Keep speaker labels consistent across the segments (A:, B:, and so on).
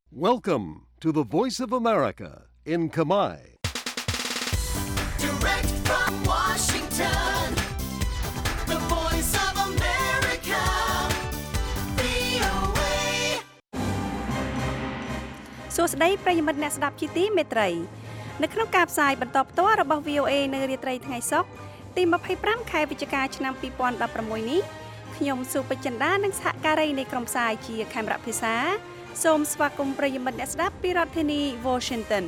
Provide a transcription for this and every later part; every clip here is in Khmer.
A: Welcome to the Voice of America in Khmer.
B: Direct from Washington, the Voice of America, VOA.
C: សួស្តីប្រិយមិត្តអ្នកស្ដាប់ជាទីមេត្រីនៅក្នុងការផ្សាយបន្តផ្ទាល់របស់ VOA នៅរាត្រីថ្ងៃសុក្រទី25ខែវិច្ឆិកាឆ្នាំ2016នេះខ្ញុំសុបចិន្តានិងសហការីនៃក្រុមផ្សាយជាខេមរៈភាសាសូមស្វាគមន៍ប្រិយមិត្តអ្នកស្ដាប់ពីរដ្ឋធានី Washington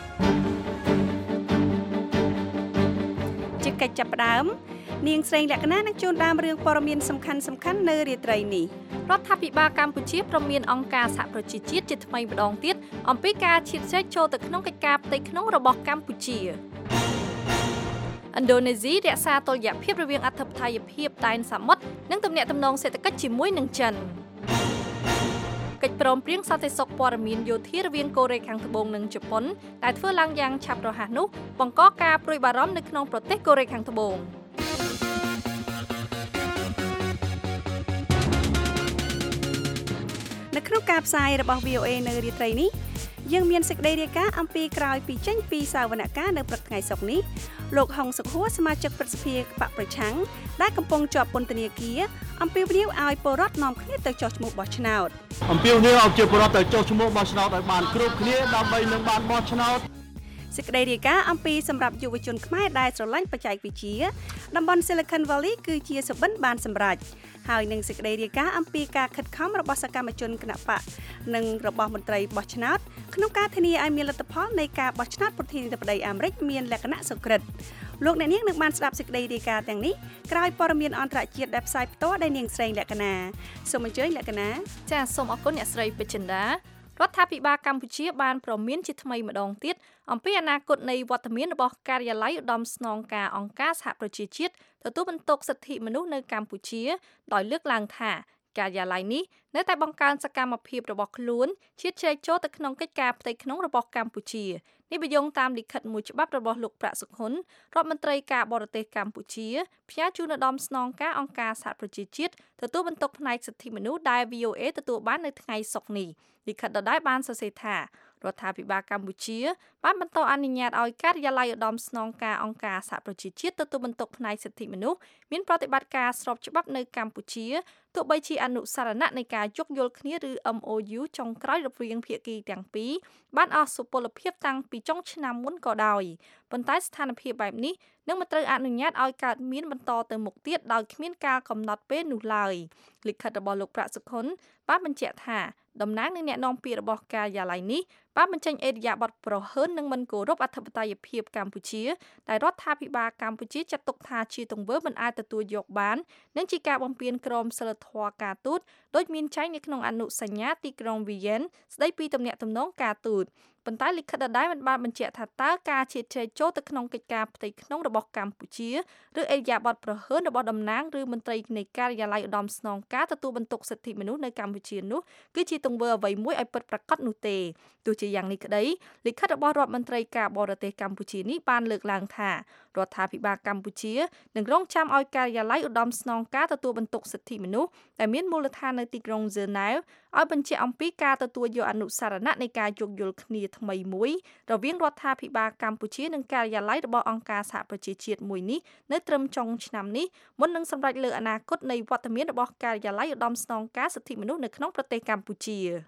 C: ជាកិច្ចចាប់ផ្ដើមនាងស្រីលក្ខណានឹងជូនដើមរឿងព័ត៌មានសំខាន់ៗនៅរាត្រីនេះរដ្ឋាភិបាលកម្ពុជាព្រមមានអង្គការសហប្រជាជាតិជាថ្មីម្ដងទៀតអំពីការឈានជ័យចូលទៅក្នុងកិច្ចការផ្ទៃក្នុងរបស់កម្ពុជាឥណ្ឌូនេស៊ីរក្សាតុល្យភាពរវាងអធិបតេយ្យភាពដែនសមុទ្រនិងទំនាក់ទំនងសេដ្ឋកិច្ចជាមួយនឹងចិនកិច្ចព្រមព្រៀងសន្តិសុខព័ត៌មានយោធារវាងកូរ៉េខាងត្បូងនិងជប៉ុនដែលធ្វើឡើងយ៉ាងឆាប់រហ័សនោះបង្កការព្រួយបារម្ភនៅក្នុងប្រទេសកូរ៉េខាងត្បូងនៅក្នុងការផ្សាយរបស់ VOA នៅរាត្រីនេះយើងមានសេចក្តីរាយការណ៍អំពីក្រោយពីចេញពីសវនកម្មនៅព្រឹកថ្ងៃសុក្រនេះលោកហុងសុខួរសមាជិកព្រឹទ្ធសភាបកប្រឆាំងដែលកំពុងជាប់ពន្ធនាគារអំពាវនាវឲ្យពលរដ្ឋនាំគ្នាទៅចុះឈ្មោះបោះឆ្នោត
D: អំពាវនាវឲ្យពលរដ្ឋទៅចុះឈ្មោះបោះឆ្នោតឲ្យបានគ្រប់គ្នាដើម្បីនឹងបានបោះឆ្នោត
C: សេចក្តីរាយការណ៍អំពីសម្រាប់យុវជនខ្មែរដែលស្រឡាញ់បច្ចេកវិទ្យាតំបន់ Silicon Valley គឺជាសុបិនបានសម្រេចហើយនឹងសេចក្តីរាយការណ៍អំពីការខិតខំរបស់សកម្មជនគណបកនិងរបស់មន្ត្រីបោះឆ្នោតក្នុងការធានាឲ្យមានលទ្ធផលនៃការបោះឆ្នោតប្រធានាធិបតីអាមេរិកមានលក្ខណៈសុក្រិតលោកអ្នកនាងនឹងបានស្ដាប់សេចក្តីរាយការណ៍ទាំងនេះក្រោយព័ត៌មានអន្តរជាតិដែលផ្សាយផ្ទាល់ដោយនាងស្រីលក្ខណាសូមអញ្ជើញលក្ខណា
E: ចាសសូមអរគុណអ្នកស្រីពេជ្រចិន្តារដ្ឋាភិបាលកម្ពុជាបានប្រមានជាថ្មីម្ដងទៀតអំពីអនាគតនៃវត្តមានរបស់ការិយាល័យឧត្តមស្នងការអង្គការសហប្រជាជាតិទទួលបន្ទុកសិទ្ធិមនុស្សនៅកម្ពុជាដោយលើកឡើងថាការិយាល័យនេះនៅតែបង្កើនសកម្មភាពរបស់ខ្លួនឈានជ័យចូលទៅក្នុងកិច្ចការផ្ទៃក្នុងរបស់កម្ពុជានេះបញ្យងតាមលិខិតមួយច្បាប់របស់លោកប្រាក់សុខុនរដ្ឋមន្ត្រីការបរទេសកម្ពុជាផ្ញើជូនឧត្តមស្នងការអង្គការសហប្រជាជាតិទទួលបន្ទុកផ្នែកសិទ្ធិមនុស្សដែល VOA ទទួលបាននៅថ្ងៃសុក្រនេះលិខិតដដែលបានសរសេរថារដ្ឋាភិបាលកម្ពុជាបានបន្តអនុញ្ញាតឲ្យការិយាល័យឧត្តមស្នងការអង្គការសហប្រជាជាតិទទួលបន្ទុកផ្នែកសិទ្ធិមនុស្សមានប្រតិបត្តិការស្របច្បាប់នៅកម្ពុជាទោះបីជាអនុសារណៈនៃការយោគយល់គ្នាឬ MOU ចុងក្រោយរវាងភាគីទាំងពីរបានអស់សុពលភាពតាំងពីចុងឆ្នាំមុនក៏ដោយប៉ុន្តែស្ថានភាពបែបនេះនឹងមិនត្រូវអនុញ្ញាតឲ្យកើតមានបន្តទៅមុខទៀតដោយគ្មានការកំណត់ពេលនោះឡើយលិខិតរបស់លោកប្រាក់សុខុនបានបញ្ជាក់ថាតំណាងនឹងអ្នកនាំពាក្យរបស់ការិយាល័យនេះបានបញ្ចេញអេរយាប័តប្រហើននិងមិនគោរពអធិបតេយ្យភាពកម្ពុជាដែលរដ្ឋាភិបាលកម្ពុជាចាត់ទុកថាជាទង្វើមិនអាចទទួលយកបាននិងជាការបំពានក្រមសីលធម៌ការទូតដោយមានចែងនៅក្នុងអនុសញ្ញាទីក្រុងវីយ៉ែនស្តីពីទំនាក់ទំនងការទូតប៉ុន្តែលិខិតដដែលមិនបានបញ្ជាក់ថាតើការឈានជ័យចូលទៅក្នុងកិច្ចការផ្ទៃក្នុងរបស់កម្ពុជាឬអេរយាប័តប្រហើនរបស់តំណាងឬមន្ត្រីនៃការិយាល័យឧត្តមស្នងការទទួលបន្ទុកសិទ្ធិមនុស្សនៅកម្ពុជានោះគឺជាទង្វើអ្វីមួយឲ្យពិតប្រាកដនោះទេទោះជាយ៉ាងនេះក្តីលិខិតរបស់រដ្ឋមន្ត្រីការបរទេសកម្ពុជានេះបានលើកឡើងថារដ្ឋាភិបាលកម្ពុជានឹងរងចាំឲ្យការិយាល័យឧត្តមស្នងការទទួលបន្ទុកសិទ្ធិមនុស្សដែលមានមូលដ្ឋាននៅទីក្រុងហ្សឺណែវឲ្យបញ្ជាក់អំពីការទទួលយកអនុសារណៈនៃការយោគយល់គ្នាថ្មីមួយរវាងរដ្ឋាភិបាលកម្ពុជានិងការិយាល័យរបស់អង្គការសហប្រជាជាតិមួយនេះនៅត្រឹមចុងឆ្នាំនេះមុននឹងសម្រេចលើអនាគតនៃវត្តមានរបស់ការិយាល័យឧត្តមស្នងការសិទ្ធិមនុស្សនៅក្នុងប្រទេសកម្ពុជា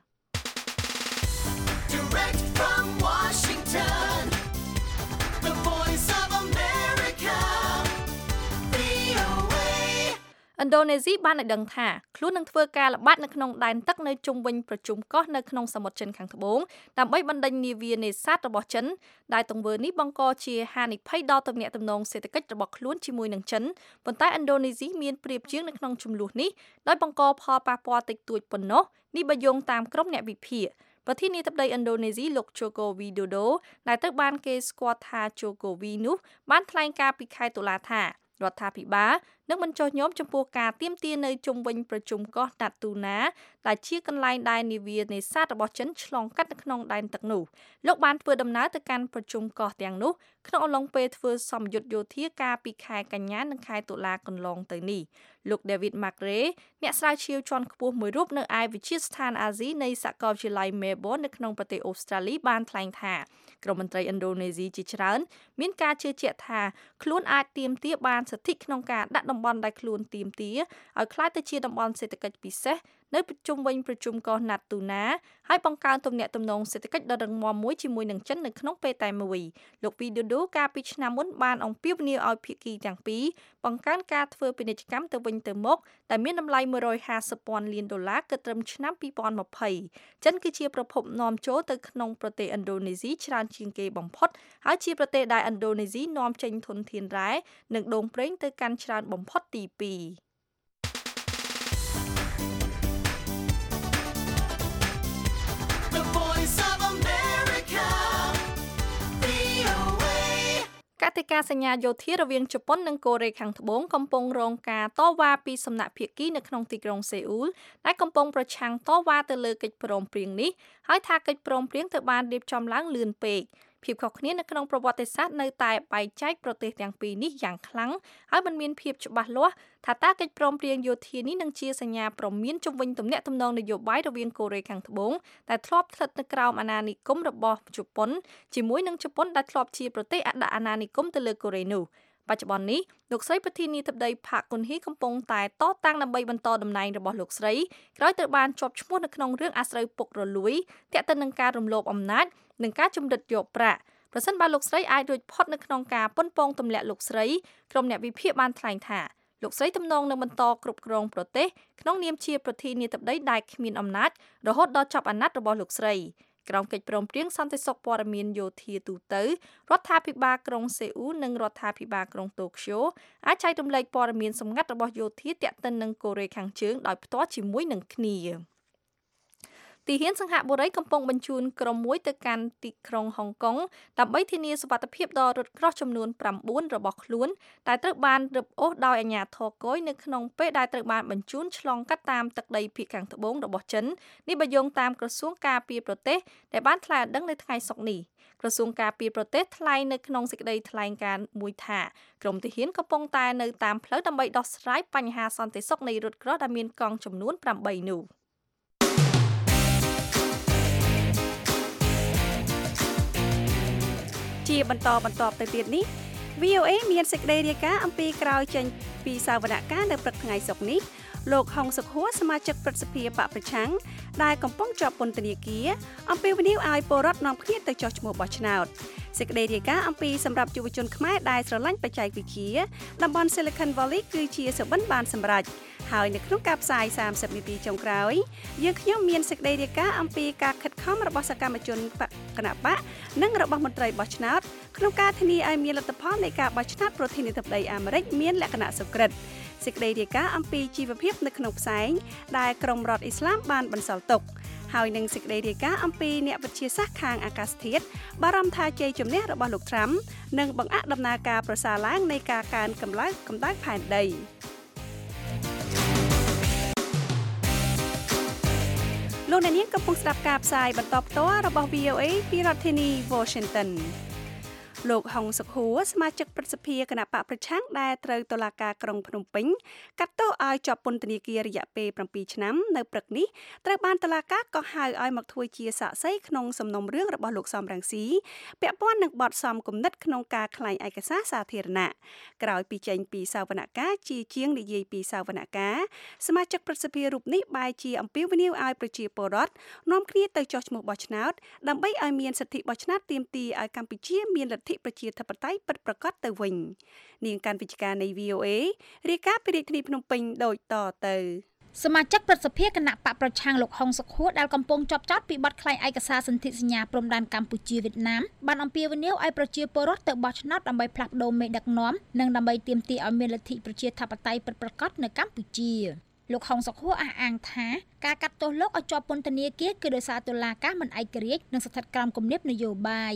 B: Direct from Washington, the Voice of America, VOA.
E: ឥណ្ឌូនេស៊ីបានឲ្យដឹងថាខ្លួននឹងធ្វើការល្បាតនៅក្នុងដែនទឹកនៅជុំវិញប្រជុំកោះនៅក្នុងសមុទ្រចិនខាងត្បូងដើម្បីបណ្ដេញនាវានេសាទរបស់ចិនដែលទង្វើនេះបង្កជាហានិភ័យដល់ទំនាក់ទំនងសេដ្ឋកិច្ចរបស់ខ្លួនជាមួយនឹងចិនប៉ុន្តែឥណ្ឌូនេស៊ីមានប្រៀបជាងនៅក្នុងចំនួននេះដោយបង្កផលប៉ះពាល់តិចតួចប៉ុណ្ណោះនេះបើយោងតាមក្រុមអ្នកវិភាគប្រធានាធិបតីឥណ្ឌូនេស៊ីលោក Joko Widodo ដែលត្រូវបានគេស្គាល់ថា Jokowi នោះបានថ្លែងការពីខែតុលាថារដ្ឋាភិបាលនិងបញ្ចុះញោមចំពោះការទាមទារនៅជុំវិញប្រជុំកោះណាត់ទូណាដែលជាកន្លែងដែលនាវានេសាទរបស់ចិនឆ្លងកាត់នៅក្នុងដែនទឹកនោះលោកបានធ្វើដំណើរទៅកាន់ប្រជុំកោះទាំងនោះក្នុងអំឡុងពេលធ្វើសម្ពយុទ្ធយោធាកាលពីខែកញ្ញានិងខែតុលាកន្លងទៅនេះលោក David Macrae អ្នកស្រាវជ្រាវជាន់ខ្ពស់មួយរូបនៅឯវិទ្យាស្ថានអាស៊ីនៃសាកលវិទ្យាល័យ Melbourne នៅក្នុងប្រទេសអូស្ត្រាលីបានថ្លែងថាក្រមមន្ត្រីឥណ្ឌូនេស៊ីជាច្រើនមានការជឿជាក់ថាខ្លួនអាចទាមទារបានសិទ្ធិក្នុងការដាក់តំបន់ដែលខ្លួនទាមទារឲ្យក្លាយទៅជាតំបន់សេដ្ឋកិច្ចពិសេសនៅប្រជុំវិញប្រជុំកោះណាត់ទូណាហើយបង្កើនទំនាក់ទំនងសេដ្ឋកិច្ចដ៏រឹងមាំមួយជាមួយនឹងចិននៅក្នុងពេលតែមួយលោក Widodo កាលពីឆ្នាំមុនបានអំពាវនាវឲ្យភាគីទាំងពីរបង្កើនការធ្វើពាណិជ្ជកម្មទៅវិញទៅមកដែលមានតម្លៃ$150,000 លានគិតត្រឹមឆ្នាំ2020ចិនគឺជាប្រភពនាំចូលទៅក្នុងប្រទេសឥណ្ឌូនេស៊ីច្រើនជាងគេបំផុតហើយជាប្រទេសដែលឥណ្ឌូនេស៊ីនាំចេញធនធានរ៉ែនិងដូងប្រេងទៅកាន់ច្រើនបំផុតទី2កតិកាសញ្ញាយោធារវាងជប៉ុននិងកូរ៉េខាងត្បូងកំពុងរងការតវ៉ាពីសំណាក់ភាគីនៅក្នុងទីក្រុងសេអ៊ូលដែលកំពុងប្រឆាំងតវ៉ាទៅលើកិច្ចព្រមព្រៀងនេះហើយថាកិច្ចព្រមព្រៀងត្រូវបានរៀបចំឡើងលឿនពេកភាពខុសគ្នានៅក្នុងប្រវត្តិសាស្ត្រនៅតែបែកចែកប្រទេសទាំងពីរនេះយ៉ាងខ្លាំងហើយមិនមានភាពច្បាស់លាស់ថាតើកិច្ចព្រមព្រៀងយោធានេះនឹងជាសញ្ញាព្រមានជំវិញទំនាក់ទំនងនយោបាយរវាងកូរ៉េខាងត្បូងដែលធ្លាប់ស្ថិតនៅក្រោមអាណានិគមរបស់ជប៉ុនជាមួយនឹងជប៉ុនដែលធ្លាប់ជាប្រទេសអតីតអាណានិគមទៅលើកូរ៉េនោះបច្ចុប្បន្ននេះលោកស្រីប្រធានាធិបតីផាកគុនហ៊ីកំពុងតែតតាំងដើម្បីបន្តតំណែងរបស់លោកស្រីក្រោយត្រូវបានជាប់ឈ្មោះនៅក្នុងរឿងអាស្រូវពុករលួយទាក់ទិននឹងការរំលោភអំណាចនិងការជំរិតយកប្រាក់ប្រសិនបើលោកស្រីអាចរួចផុតនៅក្នុងការប៉ុនប៉ងទម្លាក់លោកស្រីក្រុមអ្នកវិភាគបានថ្លែងថាលោកស្រីទំនងនឹងបន្តគ្រប់គ្រងប្រទេសក្នុងនាមជាប្រធានាធិបតីដែលគ្មានអំណាចរហូតដល់ចប់អាណត្តិរបស់លោកស្រីក្រោមកិច្ចព្រមព្រៀងសន្តិសុខព័ត៌មានយោធាទូទៅរដ្ឋាភិបាលក្រុងសេអ៊ូលនិងរដ្ឋាភិបាលក្រុងតូក្យូអាចចែករំលែកព័ត៌មានសម្ងាត់របស់យោធាទាក់ទិននឹងកូរ៉េខាងជើងដោយផ្ទាល់ជាមួយនឹងគ្នាទីហ៊ានសង្ហបុរីកំពុងបញ្ជូនក្រុមមួយទៅកាន់ទីក្រុងហុងកុងដើម្បីធានាសុវត្ថិភាពដល់រថក្រោះចំនួន9របស់ខ្លួនដែលត្រូវបានរឹបអូសដោយអាជ្ញាធរកុយនៅក្នុងពេលដែលត្រូវបានបញ្ជូនឆ្លងកាត់តាមទឹកដីភាគខាងត្បូងរបស់ចិននេះបើយោងតាមក្រសួងការពារប្រទេសដែលបានថ្លែងឲ្យដឹងនៅថ្ងៃសុក្រនេះក្រសួងការពារប្រទេសថ្លែងនៅក្នុងសេចក្តីថ្លែងការណ៍មួយថាក្រុមទាហានកំពុងតែនៅតាមផ្លូវដើម្បីដោះស្រាយបញ្ហាសន្តិសុខនៃរថក្រោះដែលមានកង់ចំនួន8នោះជាបន្តទៅទៀតនេះ VOA មានសេចក្តីរាយការណ៍អំពីក្រោយចេញពីសវនកម្មនៅព្រឹកថ្ងៃសុក្រនេះលោកហុងសុខួរសមាជិកព្រឹទ្ធសភាបកប្រឆាំងដែលកំពុងជាប់ពន្ធនាគារអំពីវិនិយោគឲ្យពលរដ្ឋនាំគ្នាទៅចុះឈ្មោះបោះឆ្នោតសេចក្តីរាយការណ៍អំពីសម្រាប់យុវជនខ្មែរដែលស្រឡាញ់បច្ចេកវិទ្យាតំបន់ Silicon Valley គឺជាសុបិនបានសម្រេចហើយនៅក្នុងការផ្សាយ30នាទីចុងក្រោយយើងខ្ញុំមានសេចក្តីរាយការណ៍អំពីការខិតខំរបស់សកម្មជនគណបកនិងរបស់មន្ត្រីបោះឆ្នោតក្នុងការធានាឲ្យមានលទ្ធផលនៃការបោះឆ្នោតប្រធានាធិបតីអាមេរិកមានលក្ខណៈសុក្រិតសេចក្តីរាយការណ៍អំពីជីវភាពនៅក្នុងផ្សែងដែលក្រុមរដ្ឋអ៊ីស្លាមបានបន្សល់ទុកហើយនឹងសេចក្តីរាយការណ៍អំពីអ្នកវិទ្យាសាស្ត្រខាងអាកាសធាតុបារម្ភថាជ័យជំនះរបស់លោកត្រាំនឹងបង្អាក់ដំណើរការប្រសើរឡើងនៃការកើនកម្ដៅផែនដីលោកអ្នកនាងកំពុងស្ដាប់ការផ្សាយបន្តផ្ទាល់របស់ VOA ពីរដ្ឋធានី Washington លោកហុងសុខួរសមាជិកព្រឹទ្ធសភាគណៈបកប្រឆាំងដែលត្រូវតុលាការក្រុងភ្នំពេញកាត់ទោសឲ្យជាប់ពន្ធនាគាររយៈពេល7ឆ្នាំនៅព្រឹកនេះត្រូវបានតុលាការកោះហៅឲ្យមកធ្វើជាសាក្សីក្នុងសំណុំរឿងរបស់លោកសំរងស៊ីពាក់ព័ន្ធនឹងបទសំគំនិតក្នុងការក្លែងឯកសារសាធារណៈក្រោយពីចេញពីសវនកម្មជាងនិយាយពីសវនកម្មសមាជិកព្រឹទ្ធសភារូបនេះបែរជាអំពាវនាវឲ្យប្រជាពលរដ្ឋនាំគ្នាទៅចុះឈ្មោះបោះឆ្នោតដើម្បីឲ្យមានសិទ្ធិបោះឆ្នោតទាមទារឲ្យកម្ពុជាមានលទ្ធិប្រជាធិបតេយ្យពិតប្រាកដទៅវិញនាងកាន់វិជ្ជការនៃ VOA រាយការណ៍ពីរាជធានីភ្នំពេញដូចតទៅសមាជិកព្រឹទ្ធសភាគណៈបកប្រឆាំងលោកហុងសុខួរដែលកំពុងជាប់ចោទពីបទក្លែងឯកសារសន្ធិសញ្ញាព្រំដែនកម្ពុជាវៀតណាមបានអំពាវនាវឲ្យប្រជាពលរដ្ឋទៅបោះឆ្នោតដើម្បីផ្លាស់ប្ដូរមេដឹកនាំនិងដើម្បីទាមទារឲ្យមានលទ្ធិប្រជាធិបតេយ្យពិតប្រាកដនៅកម្ពុជាលោកហុងសុខួរអះអាងថាការកាត់ទោសលោកឲ្យជាប់ពន្ធនាគារគឺដោយសារតុលាការមិនឯករាជ្យនិងស្ថិតក្រោមគំនាបនយោបាយ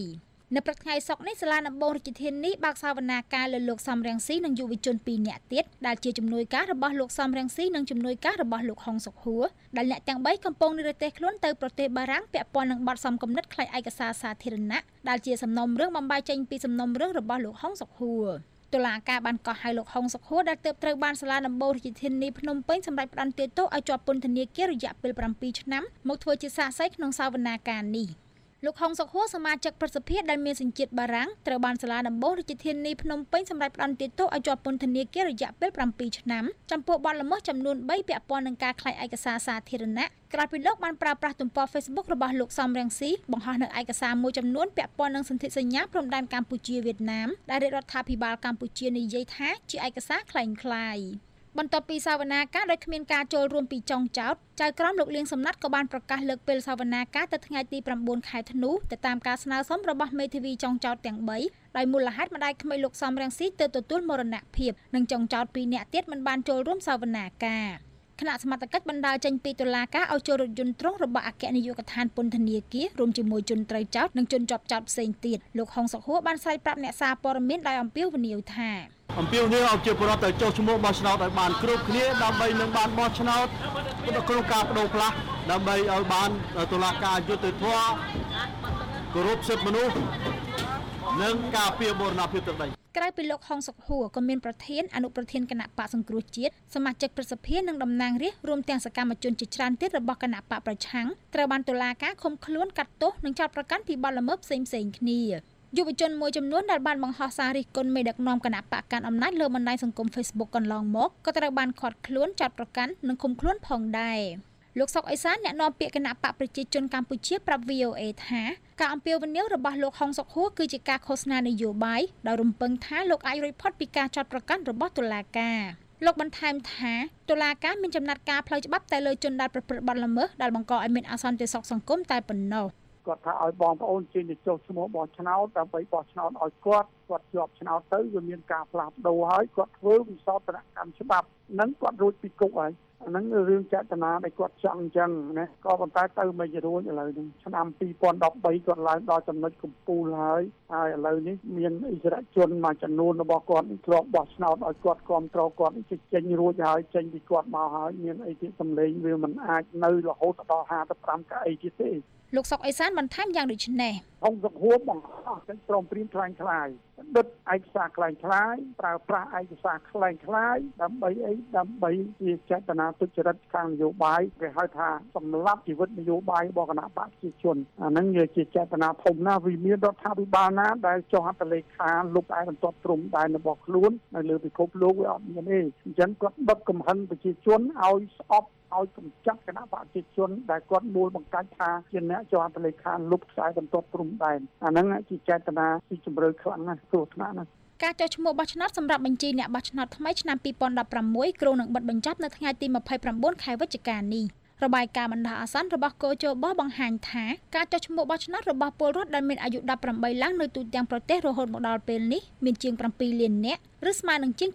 F: នៅព្រឹកថ្ងៃសុក្រនេះសាលាដំបងរាជធានីបើកសវនាការលើលោកសំរងស៊ីនិងយុវជន2នាក់ទៀតដែលជាជំនួយការរបស់លោកសំរងស៊ីនិងជំនួយការរបស់លោកហុងសុខួរដែលអ្នកទាំង3កំពុងនិរទេសខ្លួនទៅប្រទេសបារាំងពាក់ព័ន្ធនឹងបទសំគំនិតក្លែងឯកសារសាធារណៈដែលជាសំណុំរឿងបំបីចេញពីសំណុំរឿងរបស់លោកហុងសុខួរតុលាការបានកោះហៅលោកហុងសុខួរដែលទើបត្រូវបានសាលាដំបងរាជធានីភ្នំពេញសម្រេចផ្តន្ទាទោសឲ្យជាប់ពន្ធនាគាររយៈពេល7ឆ្នាំមកធ្វើជាសាក្សីក្នុងសវនាការនេះលោកហុងសុខួរសមាជិកប្រសិទ្ធភាពដែលមានសញ្ជាតិបារាំងត្រូវបានសាលាដំបងរាជធានីភ្នំពេញសម្រេចផ្តន្ទាទោសឲ្យជាប់ពន្ធនាគាររយៈពេល7ឆ្នាំចំពោះបទល្មើសចំនួន3ពាក់ព័ន្ធនឹងការក្លែងឯកសារសាធារណៈក្រោយពីលោកបានប្រើប្រាស់ទំព័រ Facebook របស់លោកសំរងស៊ីបង្ហោះនៅឯកសារមួយចំនួនពាក់ព័ន្ធនឹងសន្ធិសញ្ញាព្រំដែនកម្ពុជាវៀតណាមដែលរាជរដ្ឋាភិបាលកម្ពុជានិយាយថាជាឯកសារក្លែងក្លាយបន្ទាប់ពីសវនាការដោយគ្មានការចូលរួមពីចុងចោតចៅក្រមលោកលៀងសំណាត់ក៏បានប្រកាសលើកពេលសវនាការទៅថ្ងៃទី9ខែធ្នូទៅតាមការស្នើសុំរបស់មេធាវីចុងចោតទាំង3ដោយមូលហេតុម្ដាយក្មេកលោកសំរងស៊ីទើបទទួលមរណភាពនិងចុងចោត2នាក់ទៀតមិនបានចូលរួមសវនាការគណៈសមត្ថកិច្ចបណ្ដាលចេញពីតុលាការឲ្យចូលរថយន្តទ្រុងរបស់អគ្គនាយកដ្ឋានពន្ធនាគាររួមជាមួយជនត្រូវចោទនិងជនជាប់ចោទផ្សេងទៀតលោកហុងសុខួរបានស្រែកប្រាប់អ្នកសារព័ត៌មានដោយអំពាវនាវថា
D: អំពាវនាវឲ្យជាពលរដ្ឋទៅចុះឈ្មោះបោះឆ្នោតឲ្យបានគ្រប់គ្នាដើម្បីនឹងបានបោះឆ្នោតក្នុងការបដូរផ្លាស់ដើម្បីឲ្យបានតុលាការយុត្តិធម៌គោរពសិទ្ធិមនុស្សនិងការពារបូរណភាពទឹកដី
F: ក្រៅពីលោកហុងសុខួរក៏មានប្រធានអនុប្រធានគណៈបកសង្គ្រោះជាតិសមាជិកប្រសិទ្ធភាពនិងតំណាងរាស្ត្ររួមទាំងសកម្មជនជាច្រើនទៀតរបស់គណៈបកប្រឆាំងត្រូវបានតុលាការឃុំខ្លួនកាត់ទោសនិងចោទប្រកាន់ពីបទល្មើសផ្សេងៗគ្នាយុវជនមួយចំនួនដែលបានបង្ហោះសាររិះគន់មេដឹកនាំគណៈបកកាន់អំណាចលើបណ្ដាញសង្គម Facebook កន្លងមកក៏ត្រូវបានឃាត់ខ្លួនចោទប្រកាន់និងឃុំខ្លួនផងដែរលោកសុកអេសានអ្នកនាំពាក្យគណៈបកប្រជាជនកម្ពុជាប្រាប់ VOA ថាការអំពាវនាវរបស់លោកហុងសុខួរគឺជាការឃោសនានយោបាយដោយរំពឹងថាលោកអាចរួចផុតពីការចោទប្រកាន់របស់តុលាការលោកបន្ថែមថាតុលាការមានចំណាត់ការផ្លូវច្បាប់តែលើជនដែលប្រព្រឹត្តបទល្មើសដែលបង្កឲ្យមានអសន្តិសុខសង្គមតែប៉ុណ្ណោះ
G: គាត់ថាឲ្យបងប្អូនជិះទៅចុះឈ្មោះបោះឆ្នោតដើម្បីបោះឆ្នោតឲ្យគាត់ជាប់ឆ្នោតទៅវាមានការផ្លាស់ប្ដូរហើយគាត់ធ្វើវិសោធនកម្មច្បាប់នឹងគាត់រួចពីគុកហើយអាហ្នឹងរឿងចេតនាដែលគាត់ចង់អញ្ចឹងណាក៏ប៉ុន្តែទៅមិនរួចឥឡូវនេះឆ្នាំ2013គាត់ឡើងដល់ចំណុចកំពូលហើយឥឡូវនេះមានអិសរាជជនមួយចំនួនរបស់គាត់ធ្លាប់បោះឆ្នោតឲ្យគាត់គ្រប់គ្រងគាត់ចេញរួចហើយចេញពីគាត់មកហើយមានអីទៀតសម្លេងវាមិនអាចនៅរហូតដល់55កៅអីទៀតទេ
F: លោកសុកអេសានបន្ថែមយ៉ាងដូចនេះ
G: ហុងសុខួរបង្ហោះចេញព្រមព្រៀងខ្លាំងខ្លាយដុតឯកសារខ្លាំងខ្លាយប្រើប្រាស់ឯកសារខ្លាំងខ្លាយដើម្បីអីដើម្បីជាចេតនាទុច្ចរិតខាងនយោបាយគេហៅថាសម្លាប់ជីវិតនយោបាយរបស់គណៈបកប្រជាជនអាហ្នឹងវាជាចេតនាធំណាស់វាមានរដ្ឋាភិបាលណាដែលចុះហត្ថលេខាលុបឯកបន្ទាត់ព្រំដែនរបស់ខ្លួននៅលើពិភពលោកវាអត់មានទេអញ្ចឹងគាត់ដឹកកំហឹងប្រជាជនឲ្យស្អប់ឲ្យកម្ចាត់គណៈបកប្រជាជនដែលគាត់មូលបង្កាច់ថាជាអ្នកចុះហត្ថលេខាលុបខ្សែបន្ទាត់ព្រំដែនអាហ្នឹងជាចេតនាទីជម្រៅខ្លាំងណាស់គ្រោះថ្នាក់ណាស់
F: ការចុះឈ្មោះបោះឆ្នោតសម្រាប់បញ្ជីអ្នកបោះឆ្នោតថ្មីឆ្នាំ2016គ្រោងនឹងបិទបញ្ចប់នៅថ្ងៃទី29ខែវិច្ឆិកានេះរបាយការណ៍បណ្ដោះអាសន្នរបស់កោជបបង្ហាញថាការចុះឈ្មោះបោះឆ្នោតរបស់ពលរដ្ឋដែលមានអាយុ18ឡើងនៅទូទាំងប្រទេសរហូតមកដល់ពេលនេះមានជាង7លាននាក់ឬស្មើនឹងជាង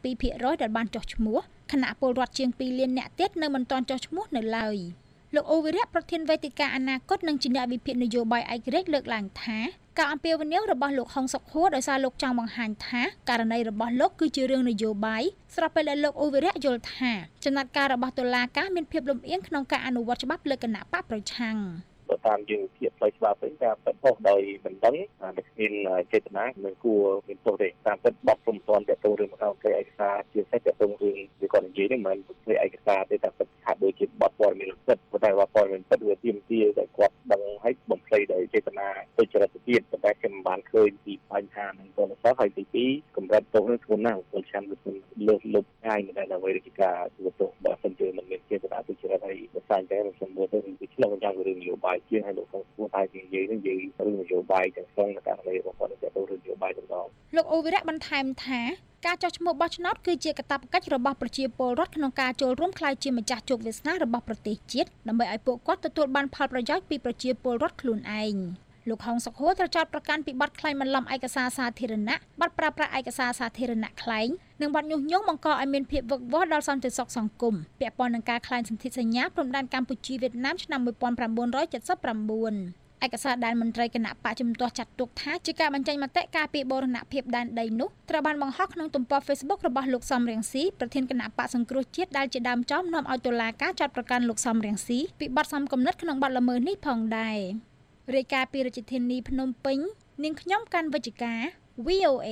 F: 77% ដែលបានចុះឈ្មោះខណៈពលរដ្ឋជាង2លាននាក់ទៀតនៅមិនទាន់ចុះឈ្មោះនៅឡើយលោកអូវិរៈប្រធានវេទិកាអនាគតនិងជាអ្នកវិភាគនយោបាយឯករាជ្យលើកឡើងថាការអំពាវនាវរបស់លោកហុងសុខួរដោយសារលោកចង់បង្ហាញថាករណីរបស់លោកគឺជារឿងនយោបាយស្របពេលដែលលោកអូវិរៈយល់ថាចំណាត់ការរបស់តុលាការមានភាពលំអៀងក្នុងការអនុវត្តច្បាប់លើគណៈបកប្រឆាំង
H: តាមយើងភាពផ្លូវច្បាប់វិញការបិទផុសដោយមិនដឹងតែគ្មានចេតនាមិនគួរមានទោសទេតាមពិតបបព្រមទាន់តែទៅរឿងមកឯកសារជាសេចក្ដីទៅរឿងវាគាត់និយាយនេះមិនមែនឯកសារទេតែពិតថាដូចជាបបព័ត៌មានពិតតែបបព័ត៌មានពិតវាទាមទារតែគាត់ដឹងឲ្យបំភ្លៃដោយចេតនាទុច្ចរិតទៀតតែខ្ញុំមិនបានឃើញពីបញ្ហានឹងទៅសោះហើយទី2កម្រិតទោសនេះធ្ងន់ណាស់ពលឆ្នាំវាលុបងាយមិនដែលអ្វីរាជការធ្វើទោសបើសិនជាមិនមានចេតនាទុច្ចរិតហើយបើសាញ់តែខ្ញុំមើលទៅវាឆ្លងយ៉ាងរឿងនយោបាយជាងហើយលោកគួរតែនិយាយរឿងនយោបាយទាំងស្រុងនៅតាមរបស់គាត់ទៅរឿងនយោបាយទាំងដល់
F: លោកអូវិរៈបន្ថែមថាការចុះឈ្មោះបោះឆ្នោតគឺជាកាតព្វកិច្ចរបស់ប្រជាពលរដ្ឋក្នុងការចូលរួមក្លាយជាម្ចាស់ជោគវាសនារបស់ប្រទេសជាតិដើម្បីឲ្យពួកគាត់ទទួលបានផលប្រយោជន៍ពីប្រជាពលរដ្ឋខ្លួនឯងលោកហុងសុខួរត្រូវចោទប្រកាន់ពីបទក្លែងបន្លំឯកសារសាធារណៈបទប្រើប្រាស់ឯកសារសាធារណៈក្លែងនិងបទញុះញង់បង្កឲ្យមានភាពវឹកវរដល់សន្តិសុខសង្គមពាក់ព័ន្ធនឹងការក្លែងសន្ធិសញ្ញាព្រំដែនកម្ពុជាវៀតណាមឆ្នាំ1979 ឯកសារដែលមន្ត្រីគណៈបកជំទាស់ចាត់ទុកថាជាការបញ្ចេញមតិការពីបូរណភាពដែនដីនោះត្រូវបានបង្ហោះក្នុងទំព័រ Facebook របស់លោកសំរងស៊ីប្រធានគណៈបកសង្គ្រោះជាតិដែលជាដើមចោមនាំឲ្យតុលាការចាត់ប្រកាន់លោកសំរងស៊ីពីបទសំគំនិតក្នុងបទល្មើសនេះផងដែររាយការណ៍ពីរាជធានីភ្នំពេញនាងខ្ញុំកាន់វិជ្ជការ VOA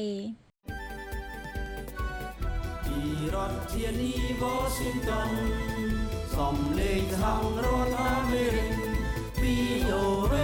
B: ពីរដ្ឋធានី Washington សំឡេងសហរដ្ឋអាមេរិក VOA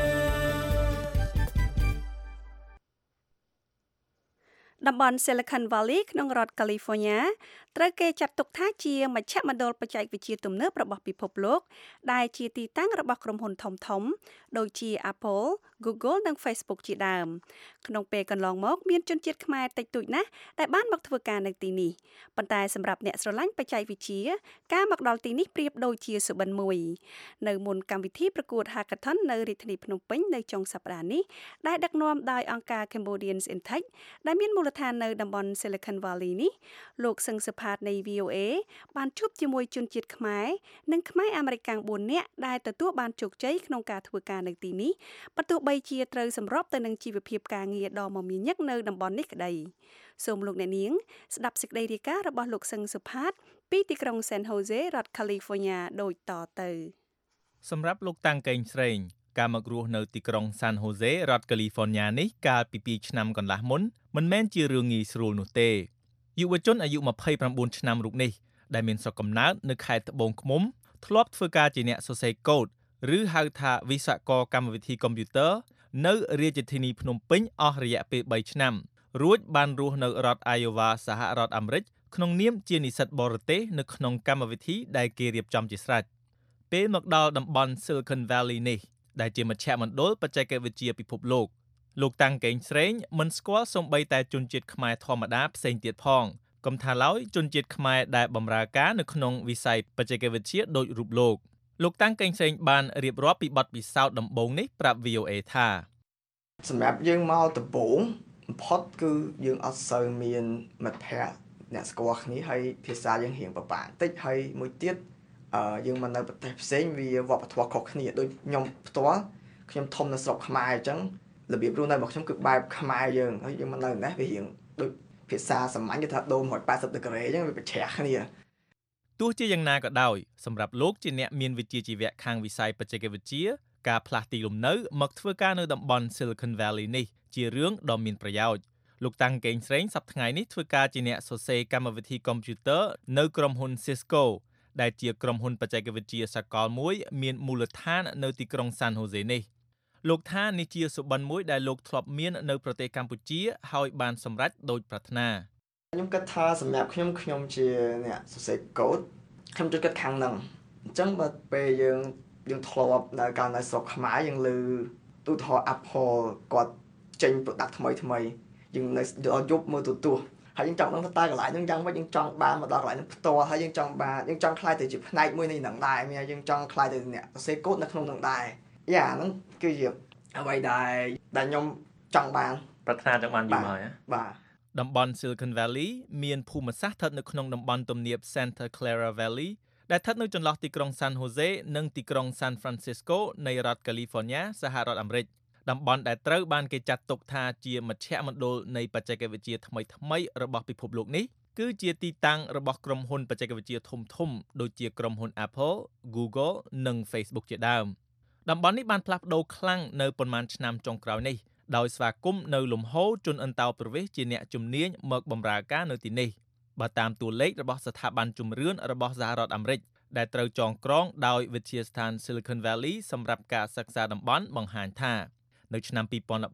C: តំបន់ Silicon Valley ក្នុងរដ្ឋ California ត្រូវគេចាត់ទុកថាជាមជ្ឈមណ្ឌលបច្ចេកវិទ្យាទំនើបរបស់ពិភពលោកដែលជាទីតាំងរបស់ក្រុមហ៊ុនធំៗដូចជា Apple, Google និង Facebook ជាដើមក្នុងពេលកន្លងមកមានជនជាតិខ្មែរតិចតួចណាស់ដែលបានមកធ្វើការនៅទីនេះប៉ុន្តែសម្រាប់អ្នកស្រឡាញ់បច្ចេកវិទ្យាការមកដល់ទីនេះប្រៀបដូចជាសុបិនមួយនៅមុនកម្មវិធីប្រកួត Hackathon នៅរាជធានីភ្នំពេញនៅចុងសប្តាហ៍នេះដែលដឹកនាំដោយអង្គការ Cambodians in Tech ដែលមានមូលដ្ឋាននៅតំបន់ Silicon Valley នេះលោកសឹងសុផាតនៃ VOA បានជួបជាមួយជនជាតិខ្មែរនិងខ្មែរអាមេរិកកាំង4នាក់ដែលទទួលបានជោគជ័យក្នុងការធ្វើការនៅទីនេះបើទោះបីជាត្រូវសម្របទៅនឹងជីវភាពការងារដ៏មមាញឹកនៅតំបន់នេះក្តីសូមលោកអ្នកនាងស្ដាប់សេចក្តីរាយការណ៍របស់លោកសឹងសុផាតពីទីក្រុង San Jose រដ្ឋ California ដូចតទៅ
I: សម្រាប់លោកតាំងកេងស្រេងការមករស់នៅទីក្រុង San Jose រដ្ឋ California នេះកាលពី2ឆ្នាំកន្លះមុនមិនមែនជារឿងងាយស្រួលនោះទេយុវជនអាយុ29ឆ្នាំរូបនេះដែលមានស្រុកកំណើតនៅខេត្តត្បូងឃ្មុំធ្លាប់ធ្វើការជាអ្នកសរសេរកូដឬហៅថាវិស្វករកម្មវិធីកុំព្យូទ័រនៅរាជធានីភ្នំពេញអស់រយៈពេល3ឆ្នាំរួចបានរស់នៅរដ្ឋ Iowa សហរដ្ឋអាមេរិកក្នុងនាមជានិស្សិតបរទេសនៅក្នុងកម្មវិធីដែលគេរៀបចំជាស្រេចពេលមកដល់តំបន់ Silicon Valley នេះដែលជាមជ្ឈមណ្ឌលបច្ចេកវិទ្យាពិភពលោកតាំងកេងស្រេងមិនស្គាល់សូម្បីតែជនជាតិខ្មែរធម្មតាផ្សេងទៀតផងកុំថាឡើយជនជាតិខ្មែរដែលបម្រើការនៅក្នុងវិស័យបច្ចេកវិទ្យាដូចរូបលោកតាំងកេងស្រេងបានរៀបរាប់ពីបទពិសោធន៍ដំបូងនេះប្រាប់ VOA ថា
J: សម្រាប់យើងមកដំបូងបំផុតគឺយើងអត់សូវមានមិត្តភ័ក្តិអ្នកស្គាល់គ្នាហើយភាសាយើងរៀងពិបាកបន្តិចហើយមួយទៀតយើងមកនៅប្រទេសផ្សេងវាវប្បធម៌ខុសគ្នាដូចខ្ញុំផ្ទាល់ខ្ញុំធំនៅស្រុកខ្មែរអញ្ចឹងរបៀបរស់នៅរបស់ខ្ញុំគឺបែបខ្មែរយើងហើយយើងមកនៅនេះវារៀងដូចភាសាសាមញ្ញគេថាដូរ180ដឺក្រេអញ្ចឹងវាប្រឆាំងគ្នា
I: ទោះជាយ៉ាងណាក៏ដោយសម្រាប់លោកជាអ្នកមានវិជ្ជាជីវៈខាងវិស័យបច្ចេកវិទ្យាការផ្លាស់ទីលំនៅមកធ្វើការនៅតំបន់ Silicon Valley នេះជារឿងដ៏មានប្រយោជន៍លោកតាំងកេងស្រេងសប្តាហ៍ថ្ងៃនេះធ្វើការជាអ្នកសរសេរកម្មវិធីកុំព្យូទ័រនៅក្រុមហ៊ុន Cisco ដែលជាក្រុមហ៊ុនបច្ចេកវិទ្យាសកលមួយមានមូលដ្ឋាននៅទីក្រុង San Jose នេះលោកថានេះជាសុបិនមួយដែលលោកធ្លាប់មាននៅប្រទេសកម្ពុជាហើយបានសម្រេចដូចប្រាថ្នា
J: ខ្ញុំគិតថាសម្រាប់ខ្ញុំជាអ្នកសរសេរកូដខ្ញុំចូលគិតខាងហ្នឹងអញ្ចឹងបើពេលយើងធ្លាប់នៅកាលនៅស្រុកខ្មែរយើងឮទូថត Apple គាត់ចេញ product ថ្មីយើងនៅយប់មើលទូទស្សន៍ហើយយើងចង់ដឹងថាតើកន្លែងហ្នឹងយ៉ាងម៉េចយើងចង់បានមកដល់កន្លែងហ្នឹងផ្ទាល់ហើយយើងចង់ខ្លាយទៅជាផ្នែកមួយនៃហ្នឹងដែរមានយើងចង់ខ្លាយទៅអ្នកសរសេរកូដនៅក្នុងហ្នឹងដែរយ៉ាហ្នឹងគឺជាអ្វីដែលខ្ញុំចង់បាន
I: ប្រាថ្នាចង់បានយូរហើយ
J: បាទ
I: តំបន់ Silicon Valley មានភូមិសាស្ត្រស្ថិតនៅក្នុងតំបន់ទំនាប Santa Clara Valley ដែលស្ថិតនៅចន្លោះទីក្រុង San Jose និងទីក្រុង San Francisco នៃរដ្ឋ California សហរដ្ឋអាមេរិកតំបន់ដែលត្រូវបានគេចាត់ទុកថាជាមជ្ឈមណ្ឌលនៃបច្ចេកវិទ្យាថ្មីរបស់ពិភពលោកនេះគឺជាទីតាំងរបស់ក្រុមហ៊ុនបច្ចេកវិទ្យាធំដូចជាក្រុមហ៊ុន Apple, Google និង Facebook ជាដើមតំបន់នេះបានផ្លាស់ប្ដូរខ្លាំងនៅប៉ុន្មានឆ្នាំចុងក្រោយនេះដោយស្វាគមន៍នៅលំហូរជនអន្តោប្រវេសន៍ជាអ្នកជំនាញមកបម្រើការនៅទីនេះបើតាមតួលេខរបស់ស្ថាប័នជំរឿនរបស់សហរដ្ឋអាមេរិកដែលត្រូវចងក្រងដោយវិទ្យាស្ថាន Silicon Valley សម្រាប់ការសិក្សាតំបន់បង្ហាញថានៅឆ្នាំ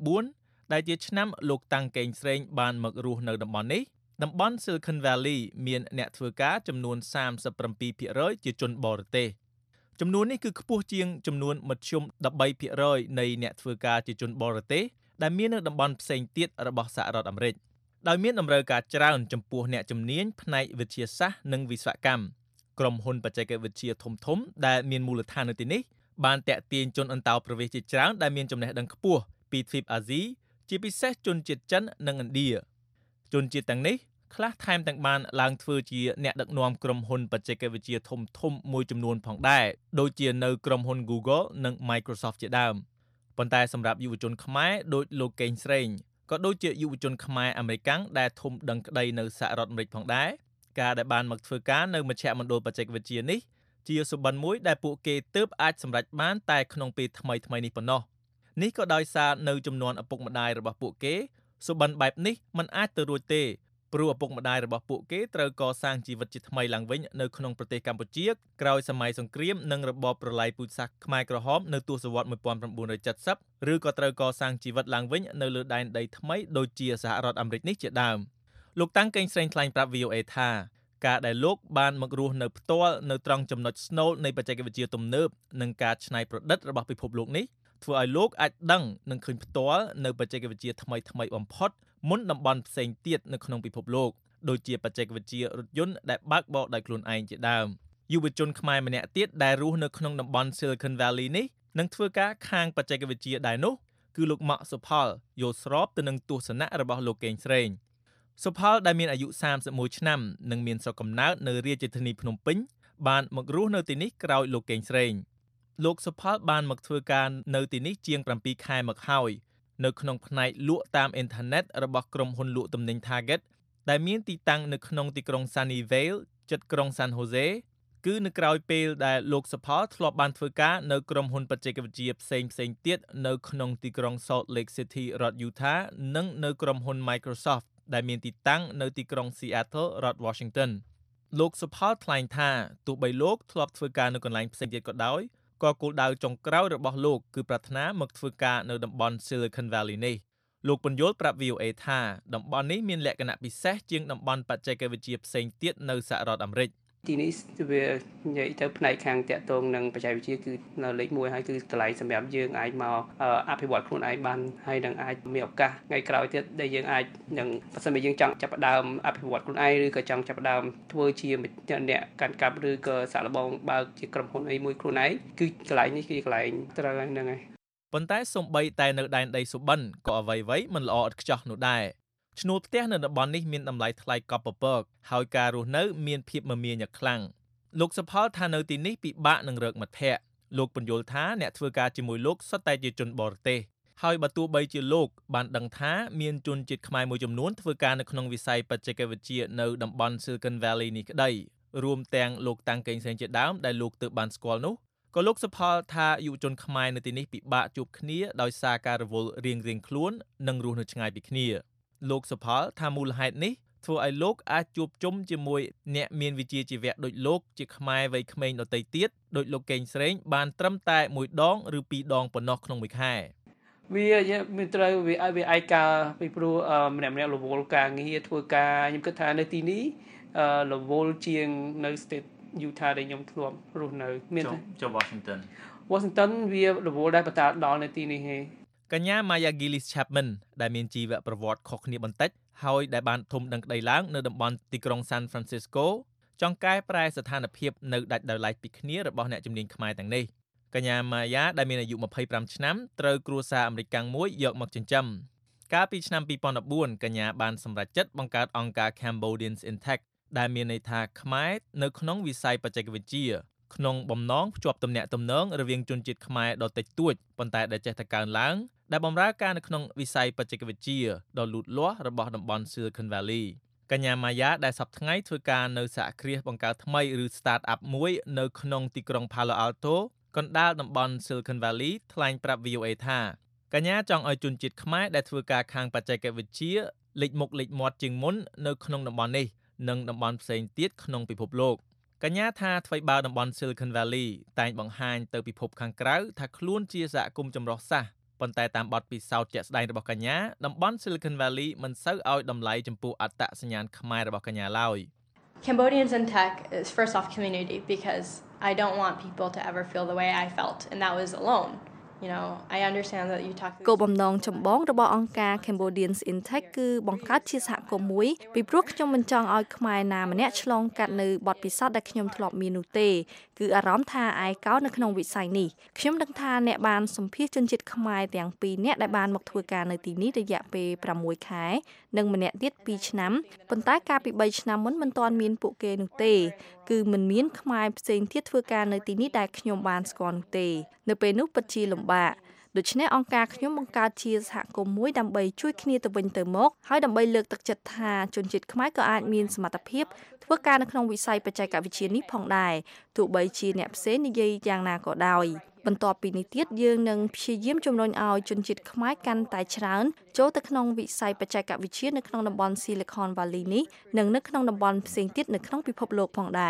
I: 2014ដែលជាឆ្នាំលោកតាំងកេងស្រេងបានមករស់នៅតំបន់នេះតំបន់ Silicon Valley មានអ្នកធ្វើការចំនួន 37% ជាជនបរទេសចំនួននេះគឺខ្ពស់ជាងចំនួនមធ្យម 13% នៃអ្នកធ្វើការជាជនបរទេសដែលមាននៅតំបន់ផ្សេងទៀតរបស់សហរដ្ឋអាមេរិកដោយមានតម្រូវការច្រើនចំពោះអ្នកជំនាញផ្នែកវិទ្យាសាស្ត្រនិងវិស្វកម្មក្រុមហ៊ុនបច្ចេកវិទ្យាធំៗដែលមានមូលដ្ឋាននៅទីនេះបានតាក់ទាញជនអន្តោប្រវេសន៍ជាច្រើនដែលមានចំណេះដឹងខ្ពស់ពីទ្វីបអាស៊ីជាពិសេសជនជាតិចិននិងឥណ្ឌាជនជាតិទាំងនេះខ្លះថែមទាំងបានឡើងធ្វើជាអ្នកដឹកនាំក្រុមហ៊ុនបច្ចេកវិទ្យាធំមួយចំនួនផងដែរដូចជានៅក្រុមហ៊ុន Google និង Microsoft ជាដើមប៉ុន្តែសម្រាប់យុវជនខ្មែរដូចលោកកេងស្រេងក៏ដូចជាយុវជនខ្មែរអាមេរិកាំងដែលធំដឹងក្តីនៅសហរដ្ឋអាមេរិកផងដែរការដែលបានមកធ្វើការនៅមជ្ឈមណ្ឌលបច្ចេកវិទ្យានេះជាសុបិនមួយដែលពួកគេទើបអាចសម្រេចបានតែក្នុងពេលថ្មីៗនេះប៉ុណ្ណោះនេះក៏ដោយសារនៅចំនួនឪពុកម្ដាយរបស់ពួកគេសុបិនបែបនេះมันអាចទៅរួចទេព្រោះឪពុកម្ដាយរបស់ពួកគេត្រូវកសាងជីវិតជាថ្មីឡើងវិញនៅក្នុងប្រទេសកម្ពុជាក្រោយសម័យសង្គ្រាមនិងរបបប្រល័យពូជសាសន៍ខ្មែរក្រហមនៅទសវត្សរ៍1970ឬក៏ត្រូវកសាងជីវិតឡើងវិញនៅលើដែនដីថ្មីដូចជាសហរដ្ឋអាមេរិកនេះជាដើមលោកតាំងកេងស្រេងថ្លែងប្រាប់ VOA ថាការដែលលោកបានមករស់នៅផ្ទាល់នៅត្រង់ចំណុចស្នូលនៃបច្ចេកវិទ្យាទំនើបនិងការច្នៃប្រឌិតរបស់ពិភពលោកនេះធ្វើឲ្យលោកអាចដឹងនិងឃើញផ្ទាល់នៅបច្ចេកវិទ្យាថ្មីៗបំផុតមុនតំបន់ផ្សេងទៀតនៅក្នុងពិភពលោកដូចជាបច្ចេកវិទ្យារថយន្តដែលបើកបរដោយខ្លួនឯងជាដើមយុវជនខ្មែរម្នាក់ទៀតដែលរស់នៅក្នុងតំបន់ Silicon Valley នេះនឹងធ្វើការខាងបច្ចេកវិទ្យាដែរនោះគឺលោកម៉ាក់សុផលយល់ស្របទៅនឹងទស្សនៈរបស់លោកកេងស្រេងសុផលដែលមានអាយុ31ឆ្នាំនិងមានស្រុកកំណើតនៅរាជធានីភ្នំពេញបានមករស់នៅទីនេះក្រោយលោកកេងស្រេងលោកសុផលបានមកធ្វើការនៅទីនេះជាង7ខែមកហើយនៅក្នុងផ្នែកលក់តាមអ៊ីនធឺណិតរបស់ក្រុមហ៊ុនលក់ទំនិញ Target ដែលមានទីតាំងនៅក្នុងទីក្រុង Sunnyvale ជិតក្រុង San Jose គឺនៅក្រោយពេលដែលលោកសុផលធ្លាប់បានធ្វើការនៅក្រុមហ៊ុនបច្ចេកវិទ្យាផ្សេងទៀតនៅក្នុងទីក្រុង Salt Lake City រដ្ឋ Utah និងនៅក្រុមហ៊ុន Microsoft ដែលមានទីតាំងនៅទីក្រុង Seattle រដ្ឋ Washington លោកសុផលថ្លែងថាទោះបីលោកធ្លាប់ធ្វើការនៅកន្លែងផ្សេងទៀតក៏ដោយក៏គោលដៅចុងក្រោយរបស់លោកគឺប្រាថ្នាមកធ្វើការនៅតំបន់ Silicon Valley នេះលោកពន្យល់ប្រាប់ VOA ថាតំបន់នេះមានលក្ខណៈពិសេសជាងតំបន់បច្ចេកវិទ្យាផ្សេងទៀតនៅសហរដ្ឋអាមេរិក
K: ទីនេះវានិយាយទៅផ្នែកខាងតាក់ទងនឹងបច្ចេកវិទ្យាគឺនៅលេខ1ហើយគឺកន្លែងសម្រាប់យើងអាចមកអភិវឌ្ឍខ្លួនឯងបានហើយនឹងអាចមានឱកាសថ្ងៃក្រោយទៀតដែលយើងអាចនឹងបើសិនជាយើងចង់ចាប់ផ្ដើមអភិវឌ្ឍខ្លួនឯងឬក៏ចង់ចាប់ផ្ដើមធ្វើជាអ្នកកាន់កាប់ឬក៏សាកល្បងបើកជាក្រុមហ៊ុនអីមួយខ្លួនឯងគឺកន្លែងនេះគឺកន្លែងត្រូវហ្នឹងហើយ
I: ប៉ុន្តែសូម្បីតែនៅដែនដីសុបិនក៏អ្វីៗមិនល្អឥតខ្ចោះនោះដែរឈ្នួលផ្ទះនៅតំបន់នេះមានតម្លៃថ្លៃកប់ពពកហើយការរស់នៅមានភាពមមាញឹកខ្លាំងលោកសុផលថានៅទីនេះពិបាកនឹងរកមិត្តភ័ក្តិលោកពន្យល់ថាអ្នកធ្វើការជាមួយលោកសុទ្ធតែជាជនបរទេសហើយបើទោះបីជាលោកបានដឹងថាមានជនជាតិខ្មែរមួយចំនួនធ្វើការនៅក្នុងវិស័យបច្ចេកវិទ្យានៅតំបន់ Silicon Valley នេះក្តីរួមទាំងលោកតាំងកេងស្រេងជាដើមដែលលោកទើបបានស្គាល់នោះក៏លោកសុផលថាយុវជនខ្មែរនៅទីនេះពិបាកជួបគ្នាដោយសារការរវល់រៀងៗខ្លួននិងរស់នៅឆ្ងាយពីគ្នាលោកសុផលថាមូលហេតុនេះធ្វើឲ្យលោកអាចជួបជុំជាមួយអ្នកមានវិជ្ជាជីវៈដូចលោកជាខ្មែរវ័យក្មេងដទៃទៀតដូចលោកកេងស្រេងបានត្រឹមតែ1ដងឬ2ដងប៉ុណ្ណោះក្នុងមួយខែ
K: វាមានត្រូវវាឯកាពីព្រោះម្នាក់រវល់ការងារធ្វើការខ្ញុំគិតថានៅទីនេះរវល់ជាងនៅ state Utah ដែលខ្ញុំធ្លាប់រស់នៅ
I: មានចុះ
K: Washington វារវល់ដែរប៉ុន្តែដល់នៅទីនេះហេ
I: កញ្ញា Maya Gillis Chapman ដែលមានជីវប្រវត្តិខុសគ្នាបន្តិចហើយដែលបានធំដឹងក្តីឡើងនៅតំបន់ទីក្រុង San Francisco ចង់កែប្រែស្ថានភាពនៅដាច់ដោយឡែកពីគ្នារបស់អ្នកជំនាញខ្មែរទាំងនេះកញ្ញា Maya ដែលមានអាយុ25ឆ្នាំត្រូវគ្រួសារអាមេរិកកាំងមួយយកមកចិញ្ចឹមកាលពីឆ្នាំ2014កញ្ញាបានសម្រេចចិត្តបង្កើតអង្គការ Cambodians in Tech ដែលមានន័យថាខ្មែរនៅក្នុងវិស័យបច្ចេកវិទ្យាក្នុងបំណងភ្ជាប់ទំនាក់ទំនងរវាងជនជាតិខ្មែរដ៏តិចតួចប៉ុន្តែដែលចេះតែកើនឡើងដែលបម្រើការនៅក្នុងវិស័យបច្ចេកវិទ្យាដ៏លូតលាស់របស់តំបន់ Silicon Valley កញ្ញា Maya ដែលសប្តាហ៍ថ្ងៃធ្វើការនៅសហគ្រាសបង្កើតថ្មីឬ Start-up មួយនៅក្នុងទីក្រុង Palo Alto កណ្ដាលតំបន់ Silicon Valley ថ្លែងប្រាប់ VOA ថាកញ្ញាចង់ឲ្យជនជាតិខ្មែរដែលធ្វើការខាងបច្ចេកវិទ្យាលេចមុខលេចមាត់ជាងមុននៅក្នុងតំបន់នេះនិងតំបន់ផ្សេងទៀតក្នុងពិភពលោកកញ្ញាថាថ្មីបើតំបន់ Silicon Valley តែងបង្ហាញទៅពិភពខាងក្រៅថាខ្លួនជាសហគមន៍ចម្រុះសាសន៍ប៉ុន្តែតាមបទពិសោធន៍ជាក់ស្ដែងរបស់កញ្ញាតំបន់ Silicon Valley មិនសូវឲ្យតម្លៃចំពោះអត្តសញ្ញាណខ្មែររបស់កញ្ញាឡើយ
E: Cambodians in Tech is first off community because I don't want people to ever feel the way I felt and that was alone. You know, I understand that you talk គោលបំណងចម្បងរបស់អង្គការ Cambodians in Tech គឺបង្កើតជាសហគមន៍មួយពីព្រោះខ្ញុំមិនចង់ឲ្យខ្មែរណាម្នាក់ឆ្លងកាត់នៅបទពិសោធន៍ដែលខ្ញុំធ្លាប់មាននោះទេគឺអារម្មណ៍ថាឯកោនៅក្នុងវិស័យនេះខ្ញុំដឹងថាអ្នកបានសម្ភាសជនជាតិខ្មែរទាំង2នាក់ដែលបានមកធ្វើការនៅទីនេះរយៈពេល6ខែនិងម្នាក់ទៀត2ឆ្នាំប៉ុន្តែកាលពី3ឆ្នាំមុនមិនទាន់មានពួកគេនោះទេគឺមិនមានខ្មែរផ្សេងទៀតធ្វើការនៅទីនេះដែលខ្ញុំបានស្គាល់នោះទេនៅពេលនោះពិតជាលំបាកដូច្នេះអង្គការខ្ញុំបង្កើតជាសហគមន៍មួយដើម្បីជួយគ្នាទៅវិញទៅមកហើយដើម្បីលើកទឹកចិត្តថាជនជាតិខ្មែរក៏អាចមានសមត្ថភាពធ្វើការនៅក្នុងវិស័យបច្ចេកវិទ្យានេះផងដែរទោះបីជាអ្នកផ្សេងនិយាយយ៉ាងណាក៏ដោយបន្ទាប់ពីនេះទៀតយើងនឹងព្យាយាមជំរុញឲ្យជនជាតិខ្មែរកាន់តែច្រើនចូលទៅក្នុងវិស័យបច្ចេកវិទ្យានៅក្នុងតំបន់ Silicon Valley នេះនិងនៅក្នុងតំបន់ផ្សេងទៀតនៅក្នុងពិភពលោកផងដែរ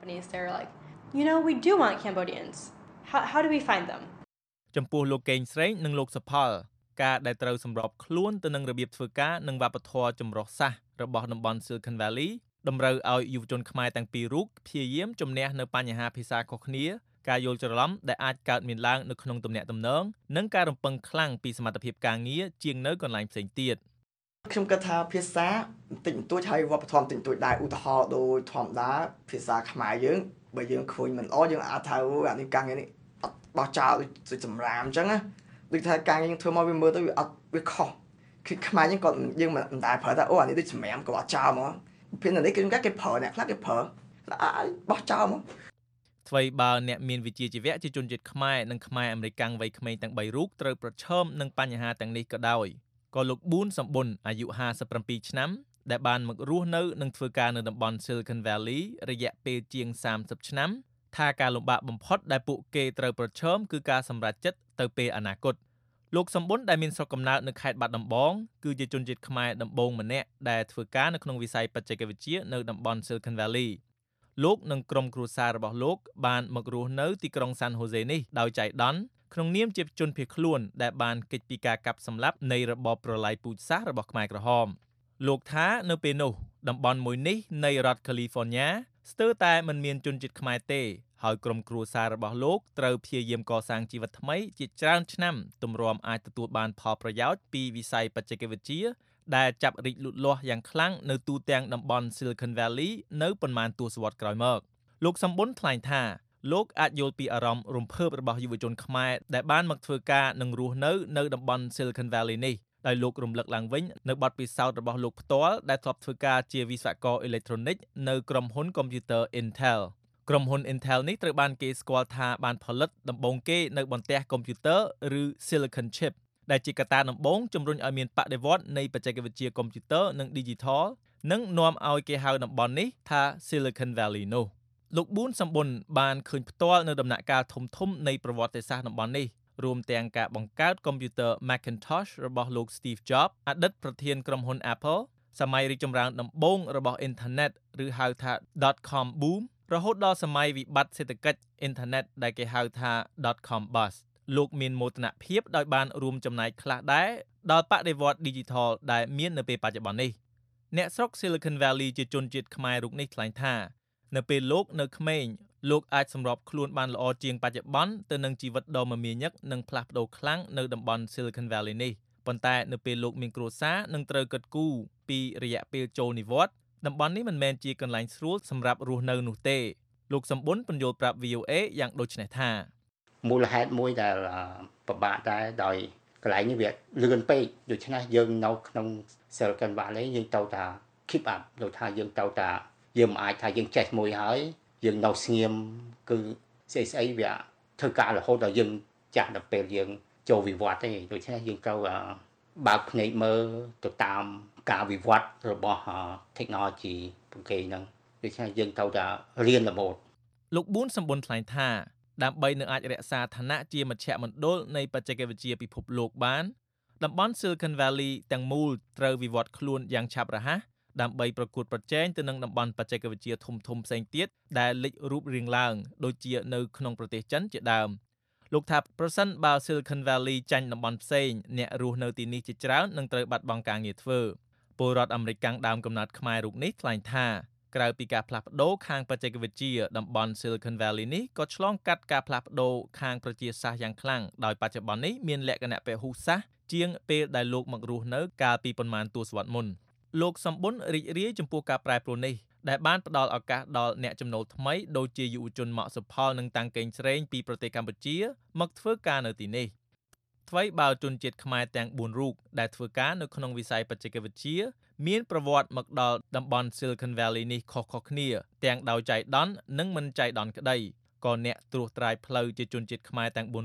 L: we do want Cambodians. How do we find them?
I: ចំពោះលោកកេងស្រេងនិងលោកសុផលការដែលត្រូវសម្របខ្លួនទៅនឹងរបៀបធ្វើការនិងវប្បធម៌ចម្រុះសាសរបស់តំបន់ Silicon Valley តម្រូវឲ្យយុវជនខ្មែរទាំងពីររូបព្យាយាមជំនះនៅបញ្ហាភាសាខុសគ្នាការយល់ច្រឡំដែលអាចកើតមានឡើងនៅក្នុងទំនាក់ទំនងនិងការរំពឹងខ្លាំងពីសមត្ថភាពការងារជាងនៅកន្លែងផ្សេងទៀត
J: ខ្ញុំគិតថាភាសាបន្តិចបន្តួចហើយវប្បធម៌បន្តិចបន្តួចដែរឧទាហរណ៍ដូចធម្មតាភាសាខ្មែរយើងបើយើងឃើញមិនល្អយើងអាចថាអានេះការងារនេះអត់បោះចោលដូចសម្រាមអញ្ចឹងណាដូចថាការងារយើងធ្វើមកវាមើលទៅវាអត់វាខុសគឺខ្មែរយើងក៏យើងមិនដែលប្រើថាអូអានេះដូចសម្រាមក៏បោះចោលមកពេលនេះគេប្រើអ្នកខ្លះគេប្រើបោះចោលមក
I: ថ្វីបើអ្នកមានវិជ្ជាជីវៈជាជនជាតិខ្មែរនិងខ្មែរអាមេរិកវ័យក្មេងទាំង3រូបត្រូវប្រឈមនឹងបញ្ហាទាំងនេះក៏ដោយក៏លោកប៊ូនសំប៊ុនអាយុ57ឆ្នាំដែលបានមករស់នៅនិងធ្វើការនៅតំបន់ Silicon Valley រយៈពេលជាង30ឆ្នាំថាការលំបាកបំផុតដែលពួកគេត្រូវប្រឈមគឺការសម្រេចចិត្តទៅពេលអនាគតលោកសំប៊ុនដែលមានស្រុកកំណើតនៅខេត្តបាត់ដំបងគឺជាជនជាតិខ្មែរដំបូងម្នាក់ដែលធ្វើការនៅក្នុងវិស័យបច្ចេកវិទ្យានៅតំបន់ Silicon Valley លោកនិងក្រុមគ្រួសាររបស់លោកបានមករស់នៅទីក្រុង San Jose នេះដោយចៃដន្យក្នុងនាមជាជនភៀសខ្លួនដែលបានគេចពីការកាប់សម្លាប់នៃរបបប្រល័យពូជសាសន៍របស់ខ្មែរក្រហមលោកថានៅពេលនោះតំបន់មួយនេះនៃរដ្ឋ California ស្ទើរតែមិនមានជនជាតិខ្មែរទេហើយក្រុមគ្រួសាររបស់លោកត្រូវព្យាយាមកសាងជីវិតថ្មីជាច្រើនឆ្នាំទម្រាំអាចទទួលបានផលប្រយោជន៍ពីវិស័យបច្ចេកវិទ្យាដែលចាប់រីកលូតលាស់យ៉ាងខ្លាំងនៅទូទាំងតំបន់ Silicon Valley នៅប៉ុន្មានទសវត្សរ៍ក្រោយមកលោកសំប៊ុនថ្លែងថាលោកអាចយល់ពីអារម្មណ៍រំភើបរបស់យុវជនខ្មែរដែលបានមកធ្វើការនិងរស់នៅតំបន់ Silicon Valley នេះដោយលោករំលឹកឡើងវិញនៅបទពិសោធន៍របស់លោកផ្ទាល់ដែលធ្លាប់ធ្វើការជាវិស្វករអេឡិចត្រូនិកនៅក្រុមហ៊ុនកុំព្យូទ័រ Intel ក្រុមហ៊ុន Intel នេះត្រូវបានគេស្គាល់ថាបានផលិតដំបូងគេនៅបន្ទះកុំព្យូទ័រឬ Silicon Chip ដែលជាកត្តាដំបូងជំរុញឲ្យមានបដិវត្តន៍នៃបច្ចេកវិទ្យាកុំព្យូទ័រនិង Digital និងនាំឲ្យគេហៅតំបន់នេះថា Silicon Valley នោះលោកប៊ូនសំប៊ុនបានឃើញផ្ទាល់នៅដំណាក់កាលធំៗនៃប្រវត្តិសាស្ត្រតំបន់នេះរួមទាំងការបង្កើតកុំព្យូទ័រ Macintosh របស់លោក Steve Jobs អតីតប្រធានក្រុមហ៊ុន Apple សម័យរីកចម្រើនដំបូងរបស់អ៊ីនធឺណិតឬហៅថា .com boom រហូតដល់សម័យវិបត្តិសេដ្ឋកិច្ចអ៊ីនធឺណិតដែលគេហៅថា .com bust លោកមានមោទនភាពដោយបានរួមចំណែកខ្លះដែរដល់បដិវត្តន៍ Digital ដែលមាននៅពេលបច្ចុប្បន្ននេះអ្នកស្រុក Silicon Valley ជាជនជាតិខ្មែររូបនេះថ្លែងថានៅពេលលោកនៅក្មេងលោកអាចសម្របខ្លួនបានល្អជាងបច្ចុប្បន្នទៅនឹងជីវិតដ៏មមាញឹកនិងផ្លាស់ប្ដូរខ្លាំងនៅតំបន់ Silicon Valley នេះប៉ុន្តែនៅពេលលោកមានគ្រួសារនិងត្រូវគិតគូរពីរយៈពេលចូលនិវត្តន៍តំបន់នេះមិនមែនជាកន្លែងស្រួលសម្រាប់រស់នៅនោះទេលោកសំប៊ុនបញ្យល់ប្រាប់ VOA យ៉ាងដូចនេះថា
M: មូលហេតុមួយដែលពិបាកដែរដោយកន្លែងនេះវាលឿនពេកដូច្នេះយើងនៅក្នុង Silicon Valley យើងទៅថា keep up ដូចថាយើងទៅថាយើងមិនអាចថាយើងចេះមួយហើយយើងនៅស្ងៀមគឺស្អីវាធ្វើការរហូតដល់យើងចាស់ដល់ពេលយើងចូលវិវត្តទេដូច្នេះយើងត្រូវបើកភ្នែកមើលទៅតាមការវិវត្តរបស់ technology ពួកគេហ្នឹងដូច្នេះយើងត្រូវតែរៀនរហូត
I: លោកប៊ូនសំប៊ុនថ្លែងថាដើម្បីនឹងអាចរក្សាឋានៈជាមជ្ឈមណ្ឌលនៃបច្ចេកវិទ្យាពិភពលោកបានតំបន់ Silicon Valley ទាំងមូលត្រូវវិវត្តខ្លួនយ៉ាងឆាប់រហ័សដើម្បីប្រកួតប្រជែងទៅនឹងតំបន់បច្ចេកវិទ្យាធំៗផ្សេងទៀតដែលលេចរូបរាងឡើងដូចជានៅក្នុងប្រទេសចិនជាដើមលោកថាប្រសិនបើ Silicon Valley ចាញ់តំបន់ផ្សេងអ្នករស់នៅទីនេះជាច្រើននឹងត្រូវបាត់បង់ការងារធ្វើពលរដ្ឋអាមេរិកកាំងដើមកំណើតខ្មែររូបនេះថ្លែងថាក្រៅពីការផ្លាស់ប្ដូរខាងបច្ចេកវិទ្យាតំបន់ Silicon Valley នេះក៏ឆ្លងកាត់ការផ្លាស់ប្ដូរខាងប្រជាសាស្ត្រយ៉ាងខ្លាំងដោយបច្ចុប្បន្ននេះមានលក្ខណៈពហុសាសន៍ជាងពេលដែលលោកមករស់នៅកាលពីប៉ុន្មានទសវត្សរ៍មុនលោកសំប៊ុនរីករាយចំពោះការប្រែប្រួលនេះដែលបានផ្ដល់ឱកាសដល់អ្នកចំណូលថ្មីដូចជាយុវជនម៉ាក់សុផលនិងតាំងកេងស្រេងពីប្រទេសកម្ពុជាមកធ្វើការនៅទីនេះថ្មីបើជនជាតិខ្មែរទាំង4រូបដែលធ្វើការនៅក្នុងវិស័យបច្ចេកវិទ្យាមានប្រវត្តិមកដល់តំបន់ Silicon Valley នេះខុសៗគ្នាទាំងដោយចៃដន្យនិងមិនចៃដន្យក្តីក៏អ្នកត្រួសត្រាយផ្លូវជាជនជាតិខ្មែរទាំង4រូប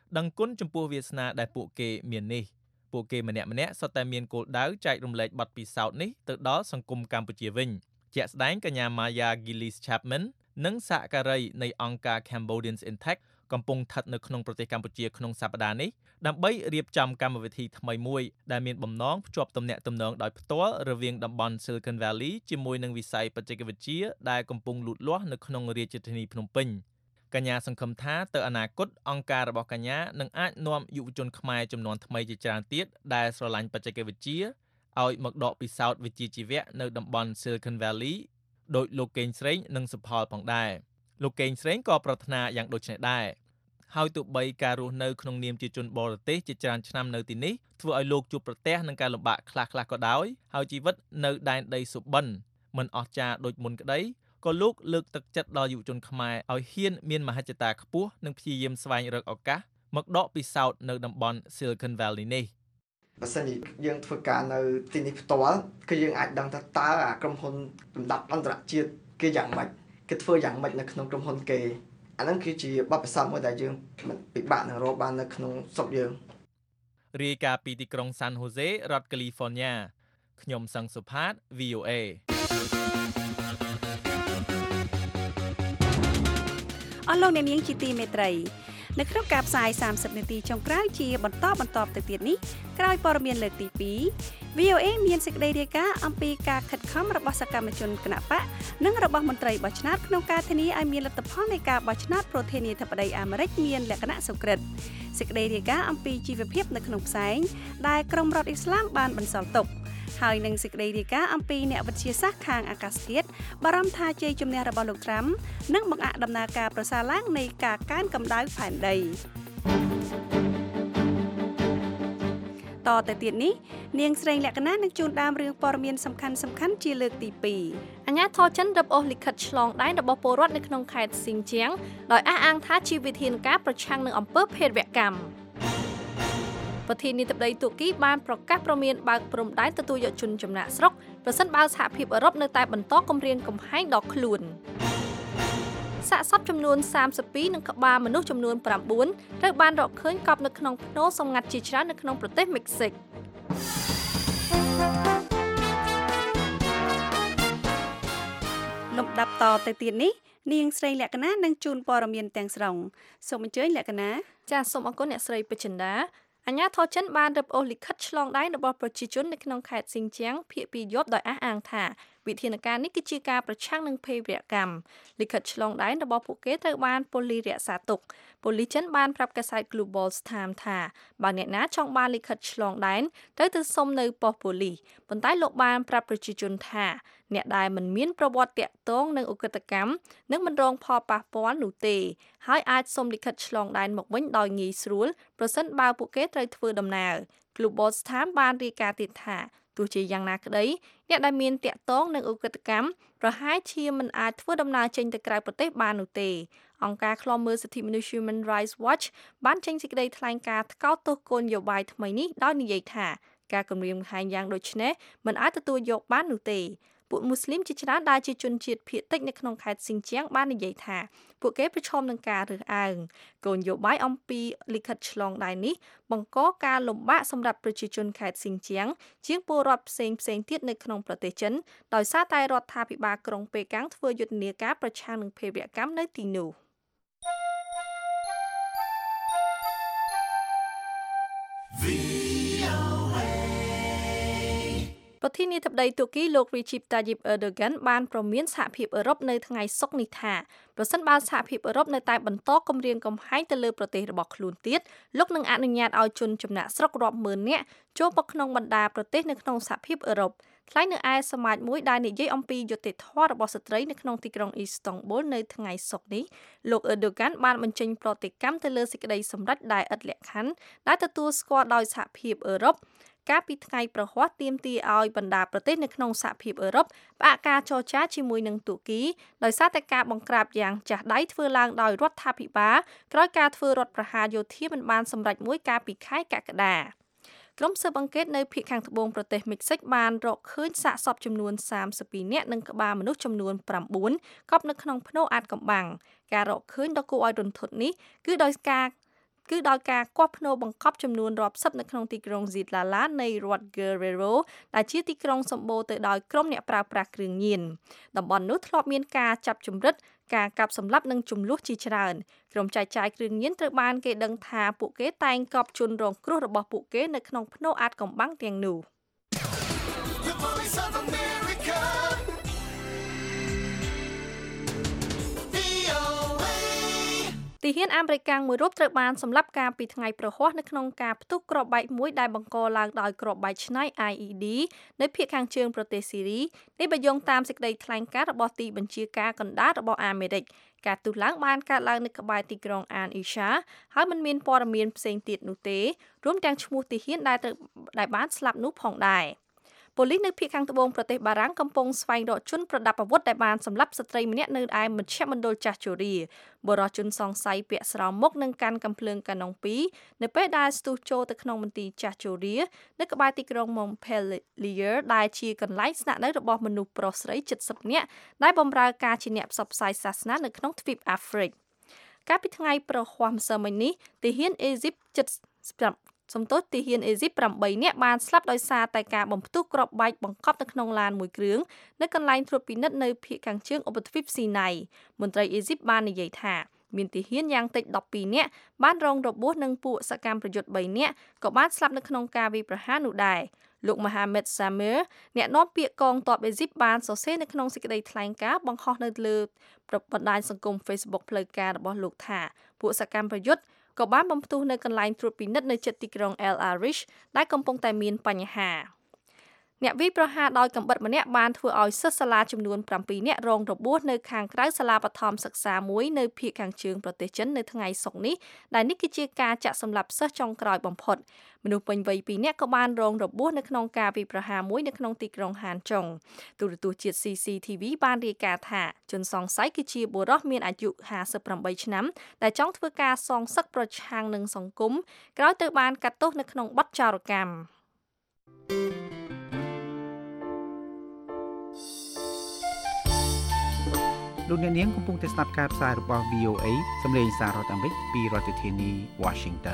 I: ដឹងគុណចំពោះវាសនាដែលពួកគេមាននេះពួកគេម្នាក់ៗសុទ្ធតែមានគោលដៅចែករំលែកបទពិសោធន៍នេះទៅដល់សង្គមកម្ពុជាវិញជាក់ស្ដែងកញ្ញា Maya Gillies Chapman និងសហការីនៃអង្គការ Cambodians in Tech កំពុងស្ថិតនៅក្នុងប្រទេសកម្ពុជាក្នុងសប្តាហ៍នេះដើម្បីរៀបចំកម្មវិធីថ្មីមួយដែលមានបំណងភ្ជាប់ទំនាក់ទំនងដោយផ្ទាល់រវាងតំបន់ Silicon Valley ជាមួយនឹងវិស័យបច្ចេកវិទ្យាដែលកំពុងលូតលាស់នៅក្នុងរាជធានីភ្នំពេញកញ្ញាសង្ឃឹមថាទៅអនាគតអង្គការរបស់កញ្ញានឹងអាចនាំយុវជនខ្មែរចំនួនថ្មីជាច្រើនទៀតដែលស្រឡាញ់បច្ចេកវិទ្យាឲ្យមកដកពិសោធន៍វិជ្ជាជីវៈនៅតំបន់ Silicon Valley ដោយលោកកេងស្រេងនិងសុផលផងដែរលោកកេងស្រេងក៏ប្រាថ្នាយ៉ាងដូចនេះដែរហើយទោះបីការរស់នៅក្នុងនាមជាជនបរទេសជាច្រើនឆ្នាំនៅទីនេះធ្វើឲ្យលោកជួបប្រទះនឹងការលំបាកខ្លះៗក៏ដោយហើយជីវិតនៅដែនដីសុបិនមិនអស្ចារ្យដូចមុនក្តីក៏លោកលើកទឹកចិត្តដល់យុវជនខ្មែរឲ្យហ៊ានមានមហិច្ឆតាខ្ពស់និងព្យាយាមស្វែងរកឱកាសមកដកពិសោធន៍នៅតំបន់ Silicon Valley នេះ
J: បើសិនជាយើងធ្វើការនៅទីនេះផ្ទាល់គឺយើងអាចដឹងថាតើអាក្រុមហ៊ុនលំដាប់អន្តរជាតិគេយ៉ាងម៉េចគេធ្វើយ៉ាងម៉េចនៅក្នុងក្រុមហ៊ុនគេអាហ្នឹងគឺជាបទពិសោធន៍មួយដែលយើងពិបាកនឹងរកបាននៅក្នុងស្រុកយើង
I: រាយការណ៍ពីទីក្រុង San Jose រដ្ឋ California ខ្ញុំសង្សុផាត VOA
C: អស់លោកអ្នកនាងជាទីមេត្រីនៅក្នុងការផ្សាយ30នាទីចុងក្រោយជាបន្តទៅទៀតនេះក្រោយព័ត៌មានលើកទី2 VOA មានសេចក្តីរាយការណ៍អំពីការខិតខំរបស់សកម្មជនគណបកនិងរបស់មន្ត្រីបោះឆ្នោតក្នុងការធានាឲ្យមានលទ្ធផលនៃការបោះឆ្នោតប្រធានាធិបតីអាមេរិកមានលក្ខណៈសុក្រិតសេចក្តីរាយការណ៍អំពីជីវភាពនៅក្នុងផ្សែងដែលក្រុមរដ្ឋអ៊ីស្លាមបានបន្សល់ទុកហើយនឹងសេចក្តីរាយការណ៍អំពីអ្នកវិទ្យាសាស្ត្រខាងអាកាសធាតុបារម្ភថាជ័យជំនះរបស់លោកត្រាំនឹងបង្អាក់ដំណើរការប្រសើរឡើងនៃការកើនកម្ដៅផែនដីតទៅទៀតនេះនាងស្រីលក្ខណានឹងជូនដើមរឿងព័ត៌មានសំខាន់ជាលើកទី2
E: អាជ្ញាធរចិនរឹបអូសលិខិតឆ្លងដែនរបស់ពលរដ្ឋនៅក្នុងខេត្តស៊ីនជៀងដោយអះអាងថាជាវិធានការប្រឆាំងនឹងអំពើភេរវកម្មប្រធានាធិបតីទូគីបានប្រកាសព្រមានបើកព្រំដែនទទួលយកជនចំណាក់ស្រុកប្រសិនបើសហភាពអឺរ៉ុបនៅតែបន្តគំរាមកំហែងដល់ខ្លួនសាកសពចំនួន32និងក្បាលមនុស្សចំនួន9ត្រូវបានរកឃើញកប់នៅក្នុងភ្នូរសម្ងាត់ជាច្រើននៅក្នុងប្រទេសមិចស៊ិក
C: លំដាប់តទៅទៀតនេះនាងស្រីលក្ខណានឹងជូនព័ត៌មានទាំងស្រុងសូមអញ្ជើញលក្ខណា
E: ចាសសូមអរគុណអ្នកស្រីពេជ្រចិន្តាអាជ្ញាធរចិនបានរឹបអូសលិខិតឆ្លងដែនរបស់ប្រជាជននៅក្នុងខេត្តស៊ីនជៀងភាគពីយប់ដោយអះអាងថាវិធានការនេះគឺជាការប្រឆាំងនឹងភេរវកម្មលិខិតឆ្លងដែនរបស់ពួកគេត្រូវបានប៉ូលីសរក្សាទុកប៉ូលីសចិនបានប្រាប់កាសែត Global Times ថាបើអ្នកណាចង់បានលិខិតឆ្លងដែនត្រូវទៅសុំនៅប៉ុស្តិ៍ប៉ូលីសប៉ុន្តែលោកបានប្រាប់ប្រជាជនថាអ្នកដែលមិនមានប្រវត្តិតាក់ទងនឹងឧក្រិដ្ឋកម្មនឹងមិនរងផលប៉ះពាល់នោះទេហើយអាចសុំលិខិតឆ្លងដែនមកវិញដោយងាយស្រួលប្រសិនបើពួកគេត្រូវធ្វើដំណើរ Global Times បានរាយការណ៍ទៀតថាទោះជាយ៉ាងណាក្តីអ្នកដែលមានតាក់ទងនឹងឧក្រិដ្ឋកម្មប្រហែលជាមិនអាចធ្វើដំណើរចេញទៅក្រៅប្រទេសបាននោះទេអង្គការឃ្លាំមើលសិទ្ធិមនុស្ស Human Rights Watch បានចេញសេចក្តីថ្លែងការណ៍ថ្កោលទោសគោលនយោបាយថ្មីនេះដោយនិយាយថាការគំរាមកំហែងយ៉ាងដូចនេះមិនអាចទទួលយកបាននោះទេពួកមូស្លីមជាច្រើនដែលជាជនជាតិភាគតិចនៅក្នុងខេត្តស៊ីនជៀងបាននិយាយថាពួកគេប្រឈមនឹងការរើសអើងគោលនយោបាយអំពីលិខិតឆ្លងដែននេះបង្កការលំបាកសម្រាប់ប្រជាជនខេត្តស៊ីនជៀងជាងពលរដ្ឋផ្សេងទៀតនៅក្នុងប្រទេសចិនដោយសារតែរដ្ឋាភិបាលក្រុងប៉េកាំងធ្វើយុទ្ធនាការប្រឆាំងនឹងភេរវកម្មនៅទីនោះប្រធានាធិបតីទូគីលោក Recep Tayyip Erdogan បានព្រមានសហភាពអឺរ៉ុបនៅថ្ងៃសុក្រនេះថាប្រសិនបើសហភាពអឺរ៉ុបនៅតែបន្តគំរាមកំហែងទៅលើប្រទេសរបស់ខ្លួនទៀតលោកនឹងអនុញ្ញាតឲ្យជនចំណាក់ស្រុករាប់ម៉ឺននាក់ចូលមកក្នុងបណ្ដាប្រទេសនៅក្នុងសហភាពអឺរ៉ុបថ្លែងនៅឯសមាជមួយដែលនិយាយអំពីយុត្តិធម៌របស់ស្ត្រីនៅក្នុងទីក្រុងអ៊ីស្តង់ប៊ុលនៅថ្ងៃសុក្រនេះលោក Erdogan បានបញ្ចេញប្រតិកម្មទៅលើសេចក្តីសម្រេចដែលឥតលក្ខខណ្ឌដែលទទួលស្គាល់ដោយសហភាពអឺរ៉ុបកាលពីថ្ងៃប្រហ័សទាមទារឲ្យបណ្ដាប្រទេសនៅក្នុងសហភាពអឺរ៉ុបផ្អាកការចរចាជាមួយនឹងទូគីដោយសារតែការបង្ក្រាបយ៉ាងចាស់ដៃធ្វើឡើងដោយរដ្ឋាភិបាលក្រោយការធ្វើរដ្ឋប្រហារយោធាមិនបានសម្រេចមួយកាលពីខែកក្កដាក្រុមស៊ើបអង្កេតនៅភាគខាងត្បូងប្រទេសមិចស៊ិកបានរកឃើញសាកសពចំនួន32នាក់និងក្បាលមនុស្សចំនួន9កប់នៅក្នុងភ្នូរអាថ៌កំបាំងការរកឃើញដ៏គួរឲ្យរន្ធត់នេះគឺដោយគឺដោយការគាស់ភ្នូរបង្កប់ចំនួនរាប់សិបនៅក្នុងទីក្រុង Zitlala នៃរដ្ឋ Guerrero ដែលជាទីក្រុងសម្បូរទៅដោយក្រុមអ្នកប្រើប្រាស់គ្រឿងញៀនតំបន់នោះធ្លាប់មានការចាប់ជំរិតការកាប់សម្លាប់និងចំនួនជាច្រើនក្រុមចែកចាយគ្រឿងញៀនត្រូវបានគេដឹងថាពួកគេតែងកប់ជនរងគ្រោះរបស់ពួកគេនៅក្នុងភ្នូរអាថ៌កំបាំងទាំងនោះទាហានអាមេរិកមួយរូបត្រូវបានសម្លាប់កាលពីថ្ងៃប្រហ័សនៅក្នុងការផ្ទុះគ្រាប់បែកមួយដែលបង្កឡើងដោយគ្រាប់បែកឆ្នៃ IED នៅភាគខាងជើងប្រទេសស៊ីរីនេះបើយោងតាមសេចក្តីថ្លែងការណ៍របស់ទីបញ្ជាការកណ្ដាលរបស់អាមេរិកការទុះឡើងបានកើតឡើងនៅក្បែរទីក្រុងអានអ៊ីសាហើយមិនមានព័ត៌មានផ្សេងទៀតនោះទេរួមទាំងឈ្មោះទាហានដែលបានស្លាប់នោះផងដែរប៉ូលីសនៅភាគខាងត្បូងប្រទេសបារាំងកំពុងស្វែងរកជនប្រដាប់អាវុធដែលបានសម្លាប់ស្ត្រីម្នាក់នៅឯមជ្ឈមណ្ឌលចាស់ជូរីបរិសុទ្ធជនសង្ស័យពាក់ស្រោមមុខនឹងកាន់កាំភ្លើងកាណុង2នៅពេលដែលស្ទុះចូលទៅក្នុងមន្ទីរចាស់ជូរីនៅក្បែរទីក្រុង Montpellier ដែលជាកន្លែងស្នាក់នៅរបស់មនុស្សប្រុសស្រី70នាក់ដែលបម្រើការជាអ្នកផ្សព្វផ្សាយសាសនានៅក្នុងទ្វីបអាហ្វ្រិកកាលពីថ្ងៃប្រហ័សម្សិលមិញនេះទាហានអេស៊ីបទាហានអេស៊ីប8នាក់បានស្លាប់ដោយសារតែការបំផ្ទុះគ្រាប់បែកបង្កប់នៅក្នុងឡានមួយគ្រឿងនៅកន្លែងត្រួតពិនិត្យនៅភាគខាងជើងឧបទ្វីបស៊ីណៃមន្ត្រីអេស៊ីបបាននិយាយថាមានទាហានយ៉ាងតិច12នាក់បានរងរបួសនិងពួកសកម្មប្រយុទ្ធ3នាក់ក៏បានស្លាប់នៅក្នុងការវាយប្រហារនោះដែរលោក Mohamed Samer អ្នកនាំពាក្យកងទ័ពអេស៊ីបបានសរសេរនៅក្នុងសេចក្តីថ្លែងការណ៍បង្ហោះនៅលើបណ្ដាញសង្គម Facebook ផ្លូវការរបស់លោកថាពួកសកម្មប្រយុទ្ធក៏បានបំផ្ទុះនៅកន្លែងត្រួតពិនិត្យនៅជិតទីក្រុង El Arish ដែលកំពុងតែមានបញ្ហាអ្នកវាយប្រហារដោយកាំបិតម្នាក់បានធ្វើឲ្យសិស្សសាលាចំនួន7នាក់រងរបួសនៅខាងក្រៅសាលាបឋមសិក្សាមួយនៅភាគខាងជើងប្រទេសចិននៅថ្ងៃសុក្រនេះដែលនេះគឺជាការចាក់សម្លាប់សិស្សចុងក្រោយបំផុតមនុស្សពេញវ័យ2នាក់ក៏បានរងរបួសនៅក្នុងការវាយប្រហារមួយនៅក្នុងទីក្រុងហានចុងទូរទស្សន៍ជាតិ CCTV បានរាយការណ៍ថាជនសង្ស័យគឺជាបុរសមានអាយុ58ឆ្នាំដែលចង់ធ្វើការសងសឹកប្រឆាំងនឹងសង្គមក្រោយត្រូវបានកាត់ទោសនៅក្នុងបទចោរកម្ម
N: លោកអ្នកនាងកំពុងតែស្ដាប់ការផ្សាយរបស់ VOA សម្លេងសាររដ្ឋអាមេរិកពីរដ្ឋធានី Washington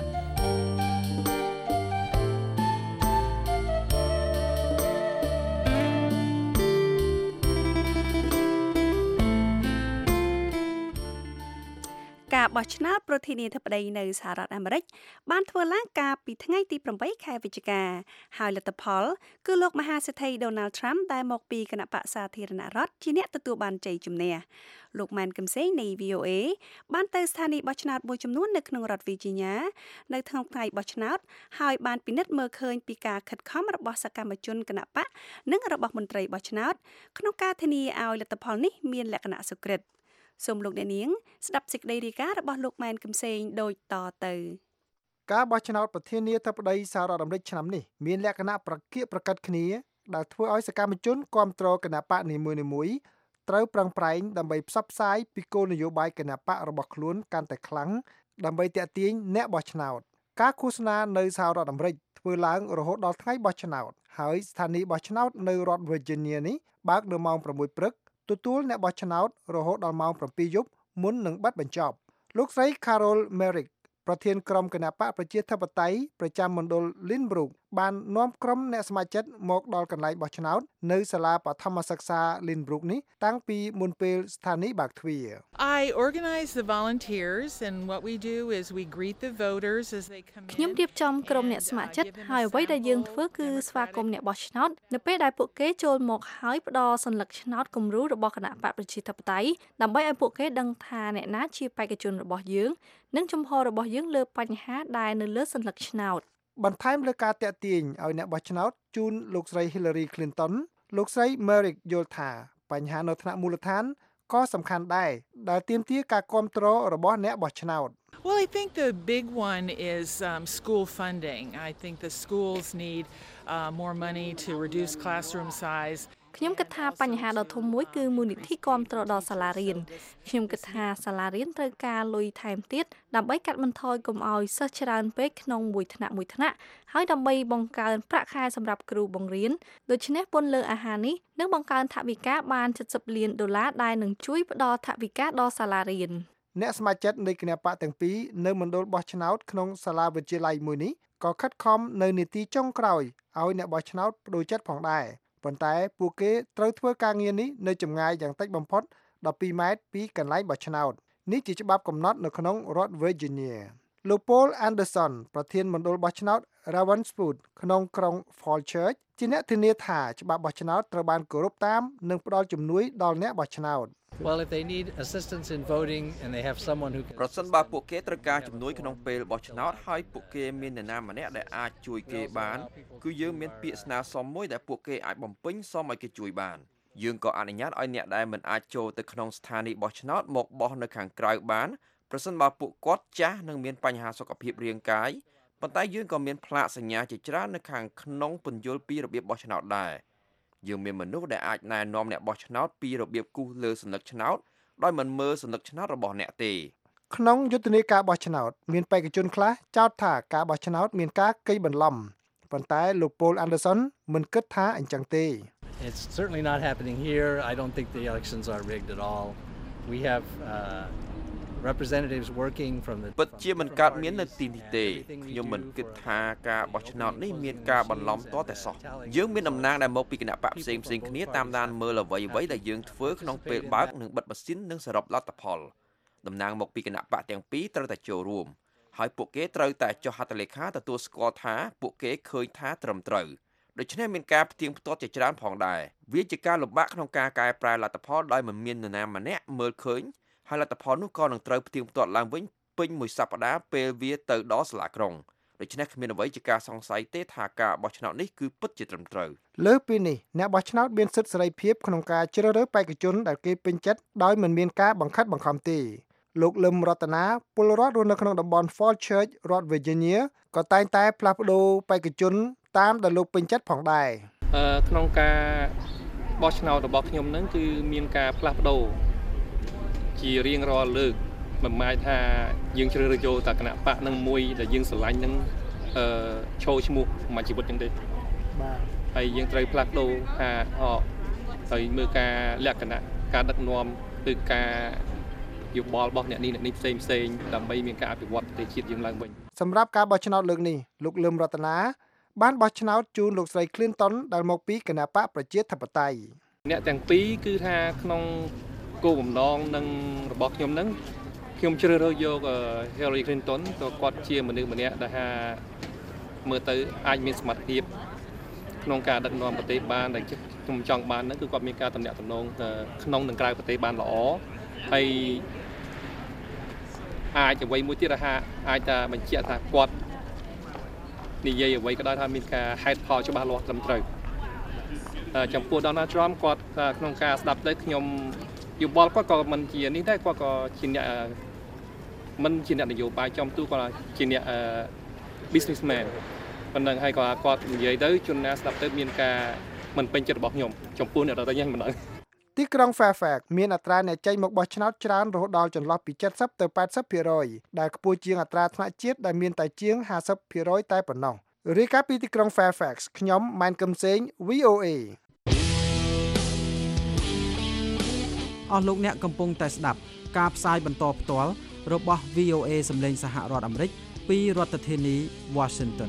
C: ការបោះឆ្នោតប្រធានាធិបតីនៅសហរដ្ឋអាមេរិកបានធ្វើឡើងកាលពីថ្ងៃទី8ខែវិច្ឆិកាហើយលទ្ធផលគឺលោកមហាសេដ្ឋី Donald Trump ដែលមកពីគណៈបក្សសាធារណរដ្ឋជាអ្នកទទួលបានជ័យជំនះលោកម៉ែនកឹមសេងនៃ VOA បានទៅស្ថានីយ៍បោះឆ្នោតមួយចំនួននៅក្នុងរដ្ឋ Virginia នៅក្នុងថ្ងៃបោះឆ្នោតហើយបានពិនិត្យមើលឃើញពីការខិតខំរបស់សកម្មជនគណបក្សនិងរបស់មន្ត្រីបោះឆ្នោតក្នុងការធានាឲ្យលទ្ធផលនេះមានលក្ខណៈសុក្រឹតសូមលោកអ្នកនាងស្ដាប់សេចក្តីរាយការណ៍របស់លោកម៉ែនកឹមសេងដូចតទៅ
O: ការបោះឆ្នោតប្រធានាធិបតីសហរដ្ឋអាមេរិកឆ្នាំនេះមានលក្ខណៈប្រកៀកប្រកិតគ្នាដែលធ្វើឲ្យសកម្មជនគាំទ្រគណបក្សនីមួយៗត្រូវប្រឹងប្រែងដើម្បីផ្សព្វផ្សាយពីគោលនយោបាយគណបក្សរបស់ខ្លួនកាន់តែខ្លាំងដើម្បីទាក់ទាញអ្នកបោះឆ្នោតការឃោសនានៅសហរដ្ឋអាមេរិកធ្វើឡើងរហូតដល់ថ្ងៃបោះឆ្នោតហើយស្ថានីយ៍បោះឆ្នោតនៅរដ្ឋ Virginia នេះបើកនៅម៉ោង 6 ព្រឹកទទួលអ្នកបោះឆ្នោតរហូតដល់ម៉ោង 7 យប់មុននឹងបិទបញ្ចប់លោកស្រី Carol Merrick ប្រធានក្រុមគណបក្សប្រជាធិបតេយ្យប្រចាំមណ្ឌល Lynbrook បាននាំក្រុមអ្នកស្ម័គ្រចិត្តមកដល់កន្លែងបោះឆ្នោតនៅសាលាបឋមសិក្សា Lynbrook នេះតាំងពីមុនពេលស្ថានីយ៍បើកទ្វារ
P: I organize the volunteers and what we do is we greet the voters as they come in
E: ខ្ញុំរៀបចំក្រុមអ្នកស្ម័គ្រចិត្តហើយអ្វីដែលយើងធ្វើគឺស្វាគមន៍អ្នកបោះឆ្នោតនៅពេលដែលពួកគេចូលមកហើយផ្ដល់សញ្ញាឆ្នោតគំរូរបស់គណៈបក្សប្រជាធិបតេយ្យដើម្បីឲ្យពួកគេដឹងថាអ្នកណាជាបេក្ខជនរបស់យើងនិងជំហររបស់យើងលើបញ្ហាដែលនៅលើសញ្ញាឆ្នោត
O: បន្ថែមលើការតាក់ទាញឲ្យអ្នកបោះឆ្នោតជូនលោកស្រី Hillary Clinton លោកស្រី Merrick យល់ថាបញ្ហានៅថ្នាក់មូលដ្ឋានក៏សំខាន់ដែរដែលទាមទារការគាំទ្ររបស់អ្នកបោះឆ្នោត
P: Well, I think the big one is school funding. I think the schools need more money to reduce classroom size.
E: ខ្ញុំគិតថាបញ្ហាដ៏ធំមួយគឺមូលនិធិគាំទ្រដល់សាលារៀនខ្ញុំគិតថាសាលារៀនត្រូវការលុយថែមទៀតដើម្បីកាត់បន្ថយកុំឲ្យសិស្សច្រើនពេកក្នុងមួយថ្នាក់ហើយដើម្បីបង្កើនប្រាក់ខែសម្រាប់គ្រូបង្រៀនដូច្នេះពន្ធលើអាហារនេះនឹងបង្កើនថវិកាបាន$70 លានដែលនឹងជួយផ្ដល់ថវិកាដល់សាលារៀន
O: អ្នកសមាជិកនៃគណៈបកទាំងពីរនៅមណ្ឌលបោះឆ្នោតក្នុងសាលាវិទ្យាល័យមួយនេះក៏ខិតខំនៅនីតិចុងក្រោយឲ្យអ្នកបោះឆ្នោតបដូរចិត្តផងដែរប៉ុន្តែពួកគេត្រូវធ្វើការងារនេះនៅចម្ងាយយ៉ាងតិចបំផុត12ម៉ែត្រពីកន្លែងបោះឆ្នោតនេះជាច្បាប់កំណត់នៅក្នុងរដ្ឋ Virginia លោក Paul Anderson ប្រធានមណ្ឌលបោះឆ្នោត Ravenswood ក្នុងក្រុង Falchurch ជាអ្នកធានាថាច្បាប់បោះឆ្នោតត្រូវបានគោរពតាមនិងផ្ដល់ជំនួយដល់អ្នកបោះឆ្នោត
Q: Well, if they need assistance in voting and they have someone who can
R: ប្រសិនបើពួកគេត្រូវការជំនួយក្នុងពេលបោះឆ្នោតហើយពួកគេមាននរណាម្នាក់ដែលអាចជួយគេបានគឺយើងមានពាក្យស្នើសុំមួយដែលពួកគេអាចបំពេញសុំឲ្យគេជួយបានយើងក៏អនុញ្ញាតឲ្យអ្នកដែលមិនអាចចូលទៅក្នុងស្ថានីយ៍បោះឆ្នោតមកបោះនៅខាងក្រៅបានប្រសិនបើពួកគាត់ចាស់និងមានបញ្ហាសុខភាពរាងកាយប៉ុន្តែយើងក៏មានផ្លាកសញ្ញាជាច្រើននៅខាងក្នុងពន្យល់ពីរបៀបបោះឆ្នោតដែរយើងមានមនុស្សដែលអាចណែនាំអ្នកបោះឆ្នោតពីរបៀបគូសលើសន្លឹកឆ្នោតដោយមិនមើលសន្លឹកឆ្នោតរបស់អ្នកទេ
O: ក្នុងយុទ្ធនាការបោះឆ្នោតមានបេក្ខជនខ្លះចោទថាការបោះឆ្នោតមានការកេងបន្លំប៉ុន្តែលោក Paul Anderson មិនគិតថាអញ្ចឹងទេ
Q: It's certainly not happening here. I don't think the elections are rigged at all. We have representatives working from the
R: ពិតជាមិនកើតមាននៅទីនេះទេខ្ញុំមិនគិតថាការបោះឆ្នោតនេះមានការបន្លំទាល់តែសោះយើងមានតំណាងដែលមកពីគណៈបកផ្សេងគ្នាតាមដានមើលអ្វីដែលយើងធ្វើក្នុងពេលបើកនិងបិទម៉ាស៊ីននិងសរុបលទ្ធផលតំណាងមកពីគណៈបកទាំងពីរត្រូវតែចូលរួមហើយពួកគេត្រូវតែចុះហត្ថលេខាទទួលស្គាល់ថាពួកគេឃើញថាត្រឹមត្រូវដូច្នេះមានការផ្ទៀងផ្ទាត់ជាច្រើនផងដែរវាជាការលំបាកក្នុងការកែប្រែលទ្ធផលដោយមិនមាននរណាម្នាក់មើលឃើញហើយលទ្ធផលនោះក៏នឹងត្រូវផ្ទៀងផ្ទាត់ឡើងវិញពេញមួយសប្តាហ៍ពេលវាទៅដល់សាលាក្រុងដូច្នេះគ្មានអ្វីជាការសង្ស័យទេថាការបោះឆ្នោតនេះគឺពិតជាត្រឹមត្រូវ
O: លើសពីនេះអ្នកបោះឆ្នោតមានសិទ្ធិសេរីភាពក្នុងការជ្រើសរើសបេក្ខជនដែលគេពេញចិត្តដោយមិនមានការបង្ខិតបង្ខំទេលោកលឹមរតនាពលរដ្ឋរស់នៅក្នុងតំបន់ Falchurch រដ្ឋ Virginia ក៏តែងតែផ្លាស់ប្ដូរបេក្ខជនតាមដែលលោកពេញចិត្តផងដែរ
K: ក្នុងការបោះឆ្នោតរបស់ខ្ញុំនឹងគឺមានការផ្លាស់ប្ដូរជារៀងរាល់លើកមិនម៉ាយថាយើងជ្រើសរើសយកតែគណៈបកនឹងមួយដែលយើងស្រឡាញ់នឹងឈរឈ្មោះមួយជីវិតចឹងទេបាទហើយយើងត្រូវផ្លាស់ប្ដូរថាហើយមើលការលក្ខណៈការដឹកនាំឬការយោបល់របស់អ្នកនេះផ្សេងដើម្បីមានការអភិវឌ្ឍប្រទេសជាតិយើងឡើងវិញ
O: សម្រាប់ការបោះឆ្នោតលើកនេះលោកលឹមរតនាបានបោះឆ្នោតជូនលោកស្រី Clinton ដែលមកពីគណបកប្រជាធិបតេយ្យ
K: អ្នកទាំងពីរគឺថាក្នុងគោលបំណងនឹងរបស់ខ្ញុំនឹងខ្ញុំជ្រើសរើសយក Hillary Clinton ក៏គាត់ជាមនុស្សម្នាក់ដែលថាមើលទៅអាចមានសមត្ថភាពក្នុងការដឹកនាំប្រទេសបានដែលខ្ញុំចង់បានហ្នឹងគឺគាត់មានការតំណាក់តំណងក្នុងនិងក្រៅប្រទេសបានល្អហើយអាចអ្វីមួយទៀតថាអាចថាបញ្ជាក់ថាគាត់និយាយអ្វីក៏ដោយថាមានការហេតុផលច្បាស់លាស់ត្រឹមត្រូវចំពោះ Donald Trump គាត់ក្នុងការស្ដាប់ទៅខ្ញុំយោបល់គាត់ក៏មិនជានេះដែរគាត់ក៏ជាអ្នកមិនជាអ្នកនយោបាយចំទូគាត់ជាអ្នក businessman ប៉ុណ្ណឹងហើយគាត់និយាយទៅជនណាស្ដាប់ទៅមានការមិនពេញចិត្តរបស់ខ្ញុំចំពោះអ្នកដទៃហ្នឹងមិនដឹង
O: ទីក្រុង Fairfax មានអត្រាអ្នកចេញមកបោះឆ្នោតច្រើនរហូតដល់ចន្លោះពី70ទៅ 80% ដែលខ្ពស់ជាងអត្រាថ្នាក់ជាតិដែលមានតែជាង 50% តែប៉ុណ្ណោះរាយការណ៍ពីទីក្រុង Fairfax ខ្ញុំម៉ែនកឹមសេង VOA
N: អស់លោកអ្នកកំពុងតែស្ដាប់ការផ្សាយបន្តផ្ទាល់របស់ VOA សម្លេងសហរដ្ឋអាមេរិកពីរដ្ឋធានី Washington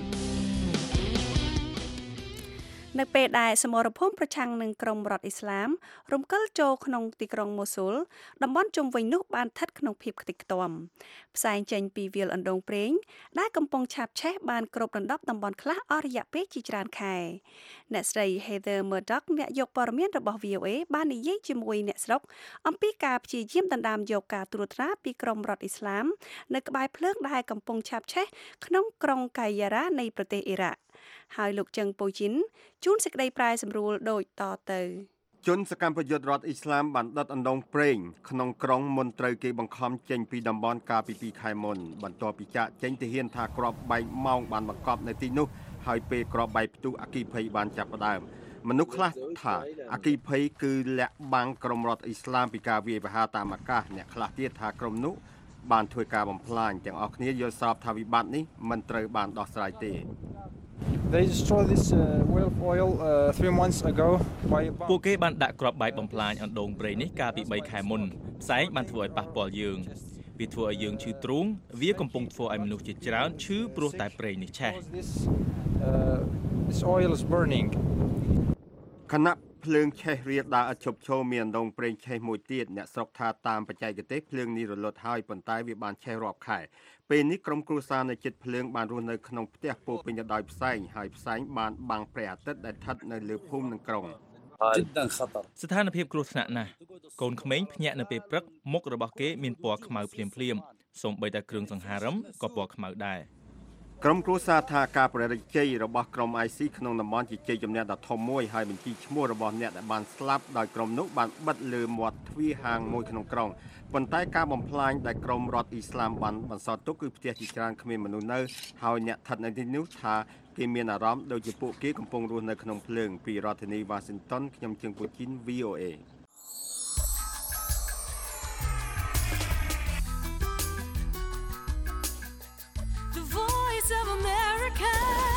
C: នៅពេលដែលសមរភូមិប្រឆាំងនឹងក្រុមរដ្ឋអ៊ីស្លាមរំកិលចូលក្នុងទីក្រុងម៉ូស៊ូលតំបន់ជុំវិញនោះបានស្ថិតក្នុងភាពខ្ទេចខ្ទាំផ្សែងចេញពីវាលអណ្ដូងប្រេងដែលកំពុងឆាបឆេះបានគ្របដណ្ដប់តំបន់ខ្លះអស់រយៈពេលជាច្រើនខែអ្នកស្រី Heather Murdoch អ្នកយកព័ត៌មានរបស់ VOA បាននិយាយជាមួយអ្នកស្រុកអំពីការព្យាយាមដណ្ដើមយកការត្រួតត្រាពីក្រុមរដ្ឋអ៊ីស្លាមនៅក្បែរភ្លើងដែលកំពុងឆាបឆេះក្នុងក្រុងកាយ៉ារ៉ានៃប្រទេសអ៊ីរ៉ាក់ហើយលោកជឹងប៉ូជីនជួនសេចក្តីប្រែសម្រួលដូចតទៅ
S: ជនសកម្មប្រយុទ្ធរដ្ឋអ៊ីស្លាមបានដុតអណ្ដូងប្រេងក្នុងក្រុងមុនត្រូវគេបង្ខំចេញពីតំបន់កាលពី2ខែមុនបន្ទាប់ពីចាក់ចេញទាហានថាគ្រាប់បែកម៉ោងបានបង្កប់នៅទីនោះហើយពេលគ្រាប់បែកផ្ទុះអគ្គិភ័យបានចាប់ផ្ដើមមនុស្សខ្លះថាអគ្គិភ័យគឺលាក់បាំងក្រុមរដ្ឋអ៊ីស្លាមពីការវាយប្រហារតាមអាកាសអ្នកខ្លះទៀតថាក្រុមនោះបានធ្វើការបំផ្លាញទាំងអស់គ្នាយល់ស្របថាវិបត្តិនេះមិនត្រូវបានដោះស្រាយទេ
T: They destroyed this well of oil 3 months ago by
I: ពួកគេបានដាក់គ្រាប់បែកបំផ្លាញអណ្ដូងប្រេងនេះកាលពី3ខែមុនផ្សែងបានធ្វើឲ្យប៉ះពាល់យើងវាធ្វើឲ្យយើងឈឺទ្រូងវាកំពុងធ្វើឲ្យមនុស្សជាច្រើនឈឺព្រោះតែប្រេងនេះឆេះ
T: This oil is burning.
S: ខណៈភ្លើងឆេះរាលដាលឥតឈប់ឈរមានអណ្ដូងប្រេងឆេះមួយទៀតអ្នកស្រុកថាតាមបច្ចេកទេសភ្លើងនេះរលត់ហើយប៉ុន្តែវាបានឆេះរាប់ខែពេលនេះក្រុមគ្រួសារនៅជិតភ្លើងបានរស់នៅក្នុងផ្ទះពោពេញទៅដោយផ្សែងហើយផ្សែងបានបាំងព្រះអាទិត្យដែលស្ថិតនៅលើភូមិនិងក្រុង
I: ស្ថានភាពគ្រោះថ្នាក់ណាស់កូនក្មេងភ្ញាក់នៅពេលព្រឹកមុខរបស់គេមានពណ៌ខ្មៅភ្លាមសូម្បីតែគ្រឿងសង្ហារឹមក៏ពណ៌ខ្មៅដែរ
S: ក្រុមគ្រួសារថាការបរិយាជ័យរបស់ក្រុម IC ក្នុងតំបន់ជាជ័យជំនះដ៏ធំមួយហើយបញ្ជីឈ្មោះរបស់អ្នកដែលបានស្លាប់ដោយក្រុមនោះបានបិទលើមាត់ទ្វារហាងមួយក្នុងក្រុងប៉ុន្តែការបំផ្លាញដែលក្រុមរដ្ឋអ៊ីស្លាមបានបន្សល់ទុកគឺផ្ទះជាច្រើនគ្មានមនុស្សនៅហើយអ្នកស្ថិតនៅទីនោះថាគេមានអារម្មណ៍ដូចជាពួកគេកំពុងរស់នៅក្នុងភ្លើងពីរដ្ឋធានី Washington ខ្ញុំជើងពូជីន VOA
C: of America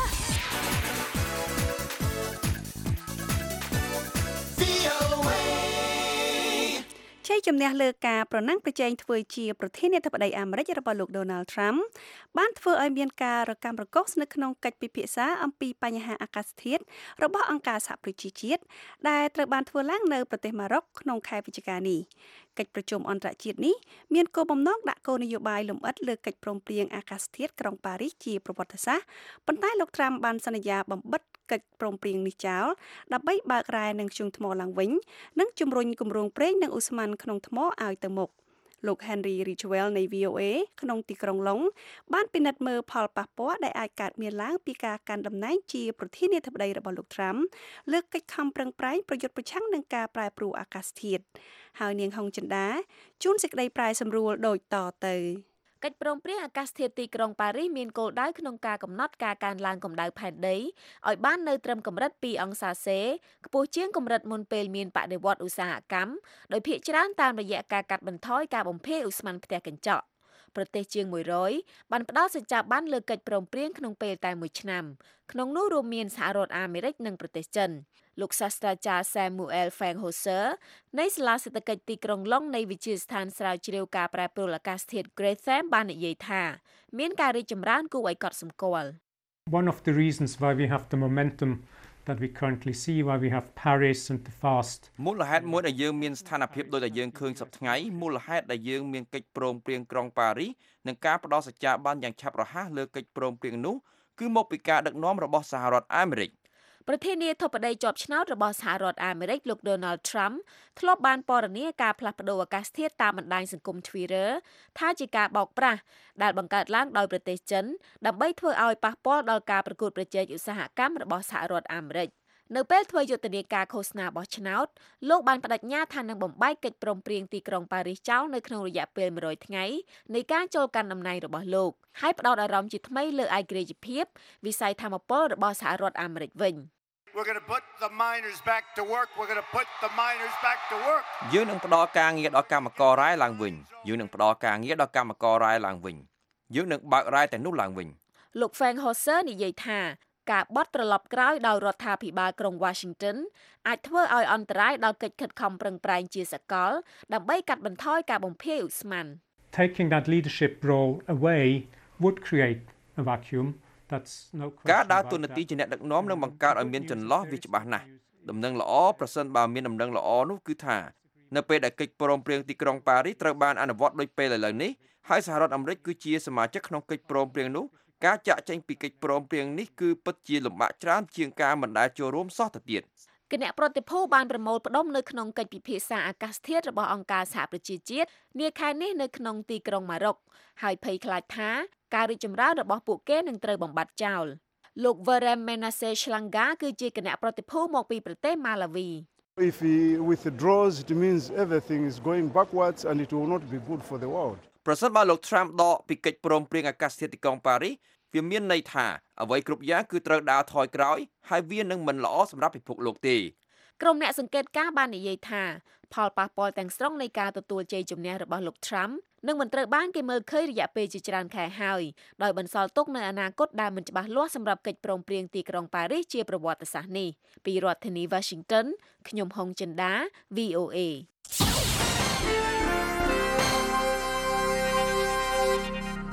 C: VOA ជ័យជំនះលើការប្រណាំងប្រជែងធ្វើជាប្រធានាធិបតីអាមេរិករបស់លោក Donald Trump បានធ្វើឲ្យមានការរកាំរកូសនៅក្នុងកិច្ចពិភាក្សាអំពីបញ្ហាអាកាសធាតុរបស់អង្គការសហប្រជាជាតិដែលត្រូវបានធ្វើឡើងនៅប្រទេសម៉ារ៉ុកក្នុងខែវិច្ឆិកានេះកិច្ចប្រជុំអន្តរជាតិនេះមានគោលបំណងដាក់គោលនយោបាយលម្អិតលើកិច្ចព្រមព្រៀងអាកាសធាតុក្រុងប៉ារីសជាប្រវត្តិសាស្ត្រប៉ុន្តែលោក Trump បានសន្យាបំបិទកិច្ចព្រមព្រៀងនេះចោលដើម្បីបើករ៉ែនឹងធ្យូងថ្មឡើងវិញនិងជំរុញគម្រោងប្រេងនិងឧស្ម័នក្នុងថ្មឲ្យទៅមុខលោក Henry Ridgwell នៃ VOA ក្នុងទីក្រុងឡុងបានពិនិត្យមើលផលប៉ះពាល់ដែលអាចកើតមានឡើងពីការកាន់តំណែងជាប្រធានាធិបតីរបស់លោក Trump លើកិច្ចខំប្រឹងប្រែងប្រយុទ្ធប្រឆាំងនឹងការប្រែប្រួលអាកាសធាតុហើយនាងហុងចិន្តាជួនសេចក្តីប្រែសម្រួលដូចតទៅកិច្ចព្រមព្រៀងអាកាសធាតុទីក្រុងប៉ារីសមានគោលដៅក្នុងការកំណត់ការកើនឡើងកម្ដៅផែនដីឲ្យបាននៅត្រឹមកម្រិត2អង្សាសេខ្ពស់ជាងកម្រិតមុនពេលមានបដិវត្តន៍ឧស្សាហកម្មដោយភាគច្រើនតាមរយៈការកាត់បន្ថយការបំភាយឧស្ម័នផ្ទះកញ្ចក់ប្រទេសជាង100បានផ្ដល់សច្ចាប័នលើកិច្ចព្រមព្រៀងក្នុងពេលតែមួយឆ្នាំក្នុងនោះរួមមានសហរដ្ឋអាមេរិកនិងប្រទេសចិនលោកសាស្ត្រាចារ្យ Samuel Fankhauser នៃសាលាសេដ្ឋកិច្ចទីក្រុងឡុងនៃវិទ្យាស្ថានស្រាវជ្រាវការប្រែប្រួលអាកាសធាតុ Grantham បាននិយាយថាមានការរីកចម្រើនគួរឲ្យកត់សម្គាល់
U: One of the reasons why we have the momentum that we currently see why we have Paris and the fast
R: មូលហេតុមួយដែលយើងមានស្ថានភាពដូចដែលយើងឃើញសប្តាហ៍ថ្ងៃមូលហេតុដែលយើងមានកិច្ចព្រមព្រៀងក្រុងប៉ារីសនិងការផ្ដល់សច្ចាប័នយ៉ាងឆាប់រហ័សលើកិច្ចព្រមព្រៀងនោះគឺមកពីការដឹកនាំរបស់សហរដ្ឋអាមេរិកប្រធានាធិបតីជាប់ឆ្នោតរបស់សហរដ្ឋអាមេរិកលោក Donald Trump ធ្លាប់បានពណ៌នាការផ្លាស់ប្តូរអាកាសធាតុតាមបណ្ដាញសង្គម Twitter ថាជាការបោកប្រាស់ដែលបង្កើតឡើងដោយប្រទេសចិនដើម្បីធ្វើឲ្យប៉ះពាល់ដល់ការប្រកួតប្រជែងឧស្សាហកម្មរបស់សហរដ្ឋអាមេរិកនៅពេលធ្វើយុទ្ធនាការឃោសនាបោះឆ្នោតលោកបានបដិញ្ញាថានឹងបំបែកកិច្ចព្រមព្រៀងទីក្រុងប៉ារីសចោលនៅក្នុងរយៈពេល100ថ្ងៃនៃការចូលកាន់តំណែងរបស់លោកហើយផ្ដោតអារម្មណ៍ជាថ្មីលើឯករាជ្យភាពវិស័យថាមពលរបស់សហរដ្ឋអាមេរិកវិញ
V: We're going to put the miners back to work. We're going to put the miners back to work.
R: យើងនឹងផ្ដល់ការងារដល់កម្មកររ៉ែឡើងវិញយើងនឹងផ្ដល់ការងារដល់កម្មកររ៉ែឡើងវិញយើងនឹងបើករ៉ែទាំងនោះឡើងវិញ
C: លោក Fankhauser និយាយថាការបត់ត្រឡប់ក្រោយដោយរដ្ឋាភិបាលក្រុង Washington អាចធ្វើឲ្យអន្តរាយដល់កិច្ចខិតខំប្រឹងប្រែងជាសកលដើម្បីកាត់បន្ថយការបំភាយឧស្ម័ន
U: Taking that leadership role away would create a vacuum
R: ការដើរតួនាទីជាអ្នកដឹកនាំនឹងបង្កើតឲ្យមានចន្លោះវាច្បាស់ណាស់ដំណឹងល្អប្រសិនបើមានដំណឹងល្អនោះគឺថានៅពេលដែលកិច្ចព្រមព្រៀងទីក្រុងប៉ារីសត្រូវបានអនុវត្តដោយពេលឥឡូវនេះហើយសហរដ្ឋអាមេរិកគឺជាសមាជិកក្នុងកិច្ចព្រមព្រៀងនោះការចាក់ចែងពីកិច្ចព្រមព្រៀងនេះគឺពិតជាលំបាកច្រើនជាងការមិនដែលចូលរួមសោះទៅទៀត
C: គណៈប្រតិភូបានប្រមូលផ្ដុំនៅក្នុងកិច្ចពិភាក្សាអាកាសធាតុរបស់អង្គការសហប្រជាជាតិនាខែនេះនៅក្នុងទីក្រុងម៉ារ៉ុកហើយភ័យខ្លាចថាការរីកចម្រើនរបស់ពួកគេនឹងត្រូវបំបត្តិចោលលោក Verem Menace Shlanga គឺជាគណៈប្រតិភូមកពីប្រទេសម៉ាឡាវី
W: If he withdraws it means everything is going backwards and it will not be good for the world
R: ប្រសិនបើលោក Trump ដកពីកិច្ចព្រមព្រៀងអាកាសធាតុទីក្រុងប៉ារីសវាមានន័យថាអ្វីគ្រប់យ៉ាងគឺត្រូវដើរថយក្រោយហើយវានឹងមិនល្អសម្រាប់ពិភពលោកទេ
C: ក្រុមអ្នកសង្កេតការណ៍បាននិយាយថាផលប៉ះពាល់ទាំងស្រុងនៃការទទួលជ័យជំនះរបស់លោក Trump នឹងមិនត្រូវបានគេមើលឃើញរយៈពេលជាច្រើនខែហើយដោយបន្សល់ទុកនៅអនាគតដែលមិនច្បាស់លាស់សម្រាប់កិច្ចព្រមព្រៀងទីក្រុងប៉ារីសជាប្រវត្តិសាស្ត្រនេះពីរដ្ឋធានី Washington ខ្ញុំហុងចិន្តា VOA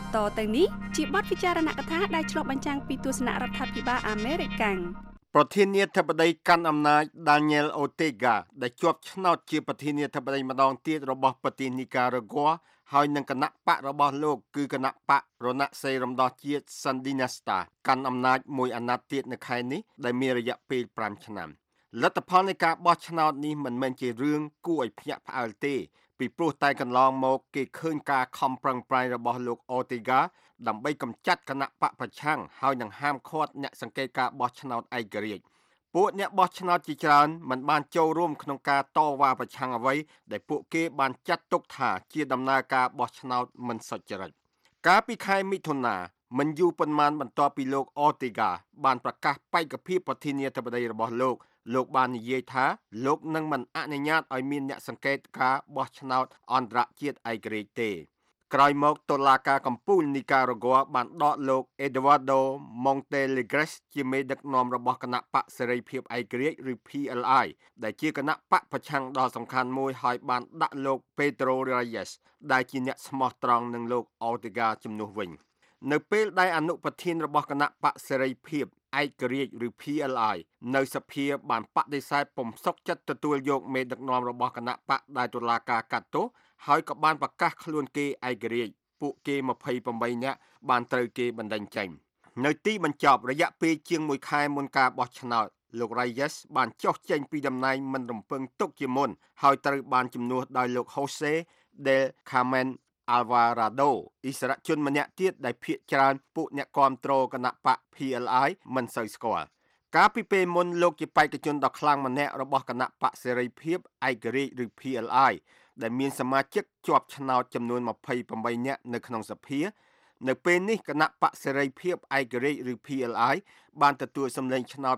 C: តទៅនេះជាបទពិចារណកថាដែលឆ្លុះបញ្ចាំងពីទស្សនៈរដ្ឋាភិបាលអាមេរិក
S: ប្រធានាធិបតីកាន់អំណាច Daniel Ortega ដែលជាប់ឆ្នោតជាប្រធានាធិបតីម្ដងទៀតរបស់ប្រទេសនីការ៉ាហ្គាហើយនឹងគណៈបករបស់លោកគឺគណៈបករណសិរ្សរំដោះជាតិ Sandinista កាន់អំណាចមួយអាណត្តិទៀតនៅខែនេះដែលមានរយៈពេល5ឆ្នាំលទ្ធផលនៃការបោះឆ្នោតនេះមិនមែនជារឿងគួរឲ្យភ្ញាក់ផ្អើលទេពីព្រោះតែកន្លងមកគេឃើញការខំប្រឹងប្រែងរបស់លោក Ortega ដើម្បីកម្ចាត់គណៈបកប្រឆាំងហើយនឹងហាមឃាត់អ្នកសង្កេតការបោះឆ្នោតឯករាជ្យពួកអ្នកបោះឆ្នោតជាច្រើនមិនបានចូលរួមក្នុងការតវ៉ាប្រឆាំងអ្វីដែលពួកគេបានចាត់ទុកថាជាដំណើរការបោះឆ្នោតមិនសុចរិតកាលពីខែមិថុនាមិនយូរប៉ុន្មានបន្ទាប់ពីលោក Ortega បានប្រកាសបេក្ខភាពប្រធានាធិបតីរបស់លោកបាននិយាយថាលោកនឹងមិនអនុញ្ញាតឲ្យមានអ្នកសង្កេតការបោះឆ្នោតអន្តរជាតិឯករាជ្យទេក្រោយមកតុលាការកំពូលនីការ៉ាហ្គាបានដកលោក Eduardo Montealegres ជាមេដឹកនាំរបស់គណៈបកសេរីភាពឯករាជ្យឬ PLI ដែលជាគណៈបកប្រឆាំងដ៏សំខាន់មួយហើយបានដាក់លោក Pedro Reyes ដែលជាអ្នកស្មោះត្រង់នឹងលោក Ortega ជំនួសវិញនៅពេលដែលអនុប្រធានរបស់គណៈបកសេរីភាពឯករាជ្យឬ PLI នៅសភាបានបដិសេធពុំសុខចិត្តទទួលយកមេដឹកនាំរបស់គណៈបកដែលតុលាការកាត់ទោសហើយក៏បានប្រកាសខ្លួនគេឯករាជ្យពួកគេ28នាក់បានត្រូវគេបណ្តេញចេញនៅទីបញ្ចប់រយៈពេលជាង1ខែមុនការបោះឆ្នោតលោក Reyes បានចុះចេញពីតំណែងមិនរំពឹងទុកជាមុនហើយត្រូវបានជំនួសដោយលោក Jose del Carmen Alvarado អិសរាជជនម្នាក់ទៀតដែលភាគច្រើនពួកអ្នកគាំទ្រគណៈបក PLI មិនសូវស្គាល់កាលពីពេលមុនលោកជាបេក្ខជនដ៏ខ្លាំងម្នាក់របស់គណៈបកសេរីភាពឯករាជ្យឬ PLI ដែលមានសមាជិកជាប់ឆ្នោតចំនួន28នាក់នៅក្នុងសភានៅពេលនេះគណៈបកសេរីភាពឯករាជ្យឬ PLI បានទទួលសម្លេងឆ្នោត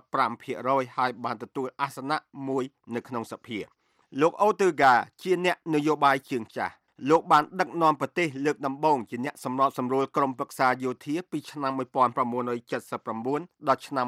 S: 5% ហើយបានទទួលអាសនៈមួយនៅក្នុងសភាលោក Ortega ជាអ្នកនយោបាយជើងចាស់លោកបានដឹកនាំប្រទេសលើកដំបូងជាអ្នកសម្របសម្រួលក្រុមប្រឹក្សាយោធាពីឆ្នាំ1979ដល់ឆ្នាំ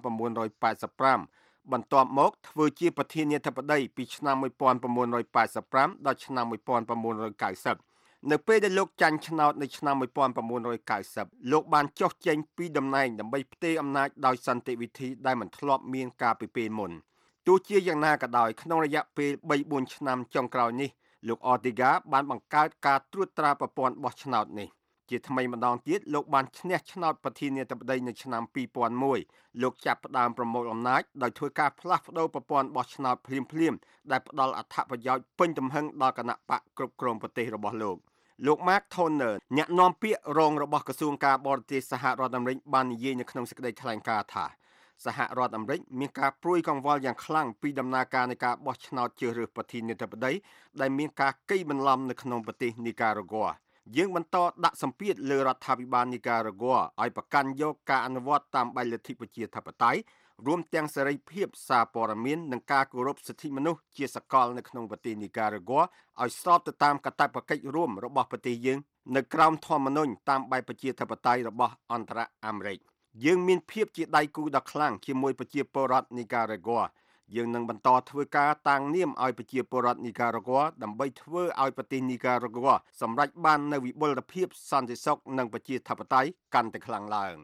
S: 1985បន្ទាប់មកធ្វើជាប្រធានាធិបតីពីឆ្នាំ1985ដល់ឆ្នាំ1990នៅពេលដែលលោកចាញ់ឆ្នោតនៅឆ្នាំ1990លោកបានចុះចេញពីតំណែងដើម្បីផ្ទេរអំណាចដោយសន្តិវិធីដែលមិនធ្លាប់មានកាលពីពេលមុនទោះជាយ៉ាងណាក៏ដោយក្នុងរយៈពេល 3-4 ឆ្នាំចុងក្រោយនេះលោក Ortega បានបង្កើតការត្រួតត្រាប្រព័ន្ធបោះឆ្នោតនេះជាថ្មីម្ដងទៀតលោកបានឈ្នះឆ្នោតប្រធានាធិបតីនៅឆ្នាំ2001លោកចាប់ផ្ដើមប្រមូលអំណាចដោយធ្វើការផ្លាស់ប្ដូរប្រព័ន្ធបោះឆ្នោតភ្លាមៗដែលផ្ដល់អត្ថប្រយោជន៍ពេញទំហឹងដល់គណៈបកគ្រប់គ្រងប្រទេសរបស់លោក Mark Toner អ្នកនាំពាក្យរងរបស់ក្រសួងការបរទេសសហរដ្ឋអាមេរិកបាននិយាយនៅក្នុងសេចក្តីថ្លែងការណ៍ថាសហរដ្ឋអាមេរិកមានការព្រួយកង្វល់យ៉ាងខ្លាំងពីដំណើរការនៃការបោះឆ្នោតជ្រើសរើសប្រធានាធិបតីដែលមានការកេរបន្លំនៅក្នុងប្រទេសនីការ៉ាហ្គាយើងបន្តដាក់សម្ពាធលើរដ្ឋាភិបាលនីការ៉ាហ្គាឲ្យប្រកាន់យកការអនុវត្តតាមបែបលទ្ធិប្រជាធិបតេយ្យរួមទាំងសេរីភាពសារព័ត៌មាននិងការគោរពសិទ្ធិមនុស្សជាសកលនៅក្នុងប្រទេសនីការ៉ាហ្គាឲ្យស្របទៅតាមកាតព្វកិច្ចរួមរបស់ប្រទេសយើងនៅក្រោមធម្មនុញ្ញតាមបែបប្រជាធិបតេយ្យរបស់អន្តរអាមេរិកយើងមានភាពជាដៃគូដ៏ខ្លាំងជាមួយប្រជាពលរដ្ឋនីការ៉ាហ្គាយើងនឹងបន្តធ្វើការតាំងនាមឲ្យប្រជាពលរដ្ឋនីការ៉ាហ្គាដើម្បីធ្វើឲ្យប្រទេសនីការ៉ាហ្គាសម្រេចបាននូវវិបុលភាពសន្តិសុខនិងប្រជាធិបតេយ្យកាន់តែខ្លាំងឡើង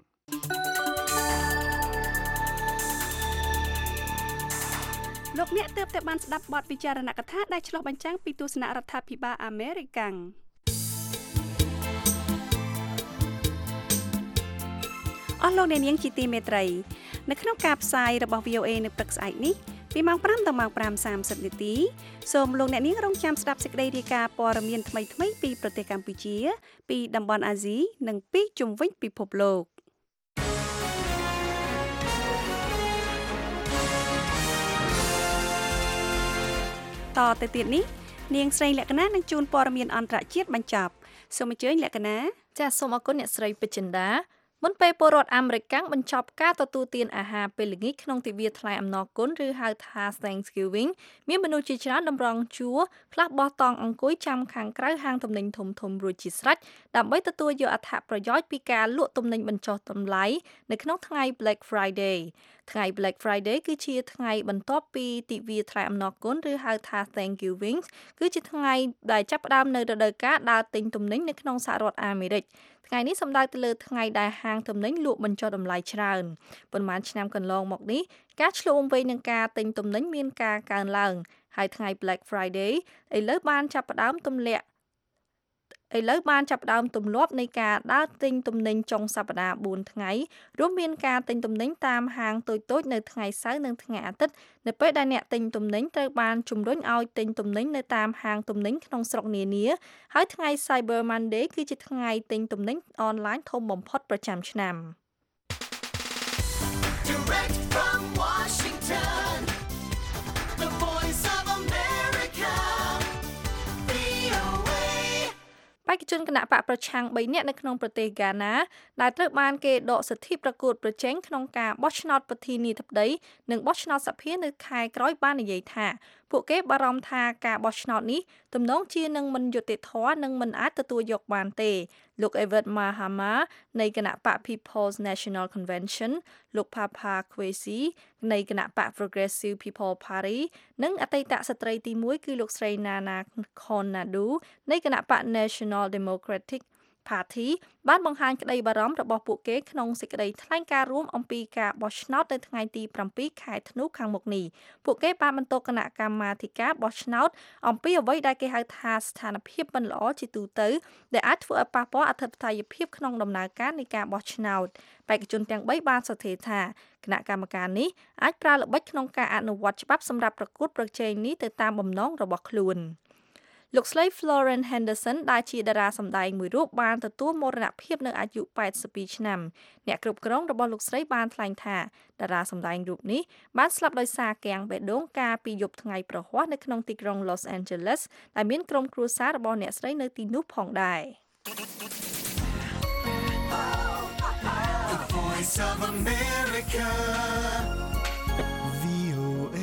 C: លោកអ្នកទើបតែបានស្ដាប់បទពិចារណកថាដែលឆ្លុះបញ្ចាំងពីទស្សនៈរដ្ឋាភិបាលអាមេរិកអស់លោកអ្នកនាងជាទីមេត្រីនៅក្នុងការផ្សាយរបស់ VOA នៅព្រឹកស្អែកនេះពីម៉ោង 5 ដល់ម៉ោង 5:30 នាទីសូមលោកអ្នកនាងរងចាំស្ដាប់សេចក្តីរាយការណ៍ព័ត៌មានថ្មីៗពីប្រទេសកម្ពុជាពីតំបន់អាស៊ីនិងពីជុំវិញពិភពលោកតទៅទៀតនេះនាងស្រីលក្ខណានឹងជួនព័ត៌មានអន្តរជាតិបញ្ចប់សូមអញ្ជើញលក្ខណា
E: ចាសសូមអរគុណអ្នកស្រីពេជ្រចិន្តាមុនពេលពលរដ្ឋអាមេរិកបញ្ចប់ការទទួលទានអាហារពេលល្ងាចក្នុងទិវាថ្លែងអំណរគុណឬហៅថា Thanksgiving មានមនុស្សជាច្រើនតម្រង់ជួរខ្លះបោះតង់អង្គុយចាំខាងក្រៅហាងទំនិញធំៗរួចជាស្រេចដើម្បីទទួលយកអត្ថប្រយោជន៍ពីការលក់ទំនិញបញ្ចុះតម្លៃនៅក្នុងថ្ងៃ Black Friday ថ្ងៃ Black Friday គឺជាថ្ងៃបន្ទាប់ពីទិវាថ្លែងអំណរគុណឬហៅថា Thanksgiving គឺជាថ្ងៃដែលចាប់ផ្ដើមនៅរដូវកាលដើរទិញទំនិញនៅក្នុងសហរដ្ឋអាមេរិកថ្ងៃនេះសំដៅទៅលើថ្ងៃដែលហាងទំនិញលក់បញ្ចុះតម្លៃច្រើនប៉ុន្មានឆ្នាំកន្លងមកនេះការឆ្លងវៃនឹងការទិញទំនិញមានការកើនឡើងហើយថ្ងៃ Black Friday ឥឡូវបានចាប់ផ្ដើមទម្លាប់នៃការដើរទិញទំនិញចុងសប្តាហ៍4ថ្ងៃរួមមានការទិញទំនិញតាមហាងតូចៗនៅថ្ងៃសៅរ៍និងថ្ងៃអាទិត្យនៅពេលដែលអ្នកទិញទំនិញត្រូវបានជំរុញឲ្យទិញទំនិញនៅតាមហាងទំនិញក្នុងស្រុកនានាហើយថ្ងៃ Cyber Monday គឺជាថ្ងៃទិញទំនិញអនឡាញធំបំផុតប្រចាំឆ្នាំ
B: Direct from Washington, the voice of America, VOA.
E: បេក្ខជនគណៈបកប្រឆាំង3នាក់នៅក្នុងប្រទេសហ្គាណាដែលត្រូវបានគេដកសិទ្ធិប្រកួតប្រជែងក្នុងការបោះឆ្នោតប្រធានាធិបតីនិងបោះឆ្នោតសភានៅខែក្រោយបាននិយាយថាពួកគេបារម្ភថាការបោះឆ្នោតនេះទំនងជានឹងមិនយុត្តិធម៌និងមិនអាចទទួលយកបានទេលោក Everett Mahama នៃគណៈបក People's National Convention លោក Papa Kwesi នៃគណៈបក Progressive People Party និងអតីតស្ត្រីទី1គឺលោកស្រី Nana Konadu នៃគណៈបក National Democratic Party បានបង្ហាញក្តីបារម្ភរបស់ពួកគេក្នុងសេចក្តីថ្លែងការណ៍រួមអំពីការបោះឆ្នោតនៅថ្ងៃទី7ខែធ្នូខាងមុខនេះពួកគេបានបន្តគណៈកម្មាធិការបោះឆ្នោតអំពីអ្វីដែលគេហៅថាស្ថានភាពមិនល្អជាទូទៅដែលអាចធ្វើឲ្យប៉ះពាល់អធិបតេយ្យភាពក្នុងដំណើរការនៃការបោះឆ្នោតបេក្ខជនទាំង3បានសរសេរថាគណៈកម្មការនេះអាចប្រើល្បិចក្នុងការអនុវត្តច្បាប់សម្រាប់ប្រកួតប្រជែងនេះទៅតាមបំណងរបស់ខ្លួនលោកស្រី Florence Henderson ដែលជាតារាសម្ដែងមួយរូបបានទទួលមរណភាពនៅអាយុ82ឆ្នាំអ្នកគ្រប់គ្រងរបស់លោកស្រីបានថ្លែងថាតារាសម្ដែងរូបនេះបានស្លាប់ដោយសារគាំងបេះដូងកាលពីយប់ថ្ងៃប្រហ័សនៅក្នុងទីក្រុង Los Angeles ដែលមានក្រុមគ្រួសាររបស់អ្នកស្រីនៅទីនោះផងដែរ
B: The voice of America, VOA.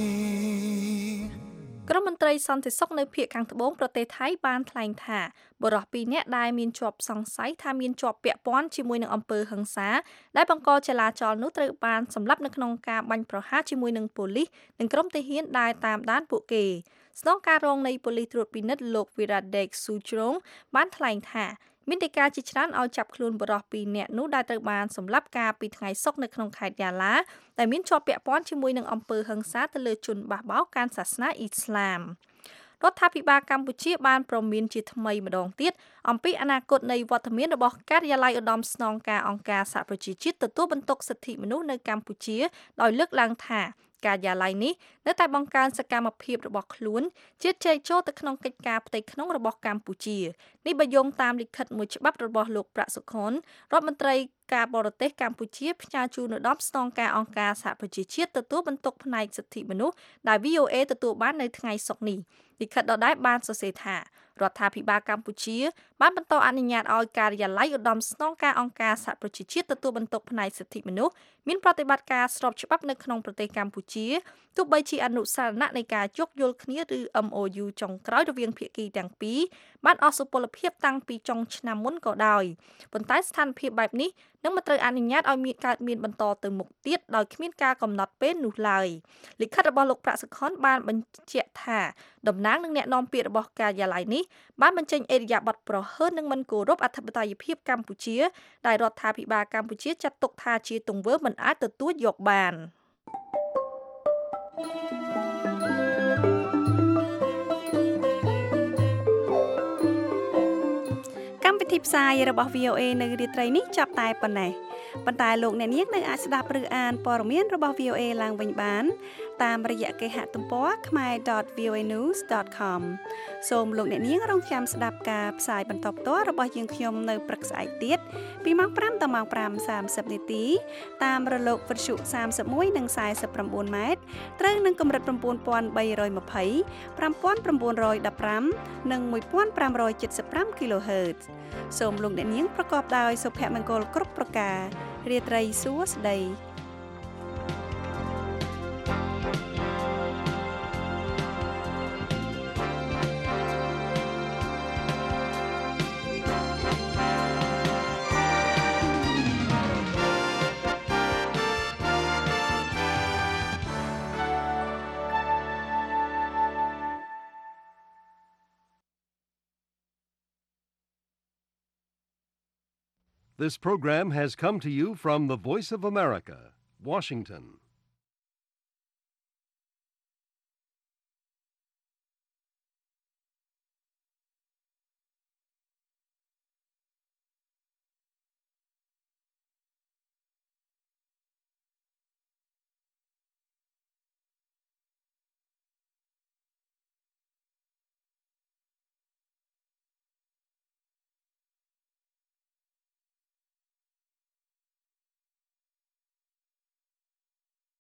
E: ក្រុមមន្ត្រីសន្តិសុខនៅភូមិខាងត្បូងប្រទេសថៃបានថ្លែងថាបុរស2នាក់ដែលមានជាប់សង្ស័យថាមានជាប់ពាក់ព័ន្ធជាមួយនឹងអំពើហិង្សាដែលបង្កចលាចលនោះត្រូវបានសម្លាប់នៅក្នុងការបាញ់ប្រហារជាមួយនឹងប៉ូលីសនិងក្រុមទាហានដែលតាមដានពួកគេស្នងការរងនៃប៉ូលីសត្រួតពិនិត្យលោក Viradek Suchong បានថ្លែងថាមានដីកាជាច្រើនឲ្យចាប់ខ្លួនបុរស2នាក់នោះដែលត្រូវបានសម្លាប់កាលពីថ្ងៃសុក្រនៅក្នុងខេត្តយ៉ាឡាដែលមានជាប់ពាក់ព័ន្ធជាមួយនឹងអំពើហិង្សាទៅលើជនបះបោរកាន់សាសនាអ៊ីស្លាមរដ្ឋាភិបាលកម្ពុជាបានប្រមានជាថ្មីម្ដងទៀតអំពីអនាគតនៃវត្តមានរបស់ការិយាល័យឧត្តមស្នងការអង្គការសហប្រជាជាតិទទួលបន្ទុកសិទ្ធិមនុស្សនៅកម្ពុជាដោយលើកឡើងថាការិយាល័យនេះនៅតែបង្កើនសកម្មភាពរបស់ខ្លួនជៀសជែកចូលទៅក្នុងកិច្ចការផ្ទៃក្នុងរបស់កម្ពុជានេះបើយោងតាមលិខិតមួយច្បាប់របស់លោកប្រាក់សុខុនរដ្ឋមន្ត្រីការបរទេសកម្ពុជាផ្ញើជូនឧត្តមស្នងការអង្គការសហប្រជាជាតិទទួលបន្ទុកផ្នែកសិទ្ធិមនុស្សដែល VOA ទទួលបាននៅថ្ងៃសុក្រនេះលិខិតដដែលបានសរសេរថារដ្ឋាភិបាលកម្ពុជាបានបន្តអនុញ្ញាតឲ្យការិយាល័យឧត្តមស្នងការអង្គការសហប្រជាជាតិទទួលបន្ទុកផ្នែកសិទ្ធិមនុស្សមានប្រតិបត្តិការស្របច្បាប់នៅក្នុងប្រទេសកម្ពុជាទោះបីជាអនុសារណៈនៃការយោគយល់គ្នាឬ MOU ចុងក្រោយរវាងភាគីទាំងពីរបានអស់សុពលភាពតាំងពីចុងឆ្នាំមុនក៏ដោយប៉ុន្តែស្ថានភាពបែបនេះនឹងមិនត្រូវអនុញ្ញាតឲ្យមានបន្តទៅមុខទៀតដោយគ្មានការកំណត់ពេលនោះឡើយលិខិតរបស់លោកប្រាក់សុខុនបានបញ្ជាក់ថាតំណាងនឹងអ្នកនាំពាក្យរបស់ការិយាល័យនេះបានបញ្ចេញអេរយាប័តប្រហើននិងមិនគោរពអធិបតេយ្យភាពកម្ពុជាដែលរដ្ឋាភិបាលកម្ពុជាចាត់ទុកថាជាទង្វើមិនអាចទទួលយកបាន
C: កម្មវិធីផ្សាយរបស់ VOA នៅរាត្រីនេះចាប់តែប៉ុណ្ណេះប៉ុន្តែលោកអ្នកនាងនៅអាចស្ដាប់ឬអានព័ត៌មានរបស់ VOA ឡើងវិញបានតាមរយៈគេហទំព័រ khmer.voanews.com សូមលោកអ្នកនាងរងចាំស្ដាប់ការផ្សាយបន្តផ្ទាល់របស់យើងខ្ញុំនៅព្រឹកស្អែកទៀតពីម៉ោង 5 ដល់ម៉ោង 5:30 នាទីតាមរលកវិទ្យុ 31 និង 49 ម៉ែត្រត្រូវនឹងកម្រិត 9320 5915 និង 1575 kHz សូមលោកអ្នកនាងប្រកបដោយសុភមង្គលគ្រប់ប្រការរាត្រីសួស្តី
A: This program has come to you from the Voice of America, Washington.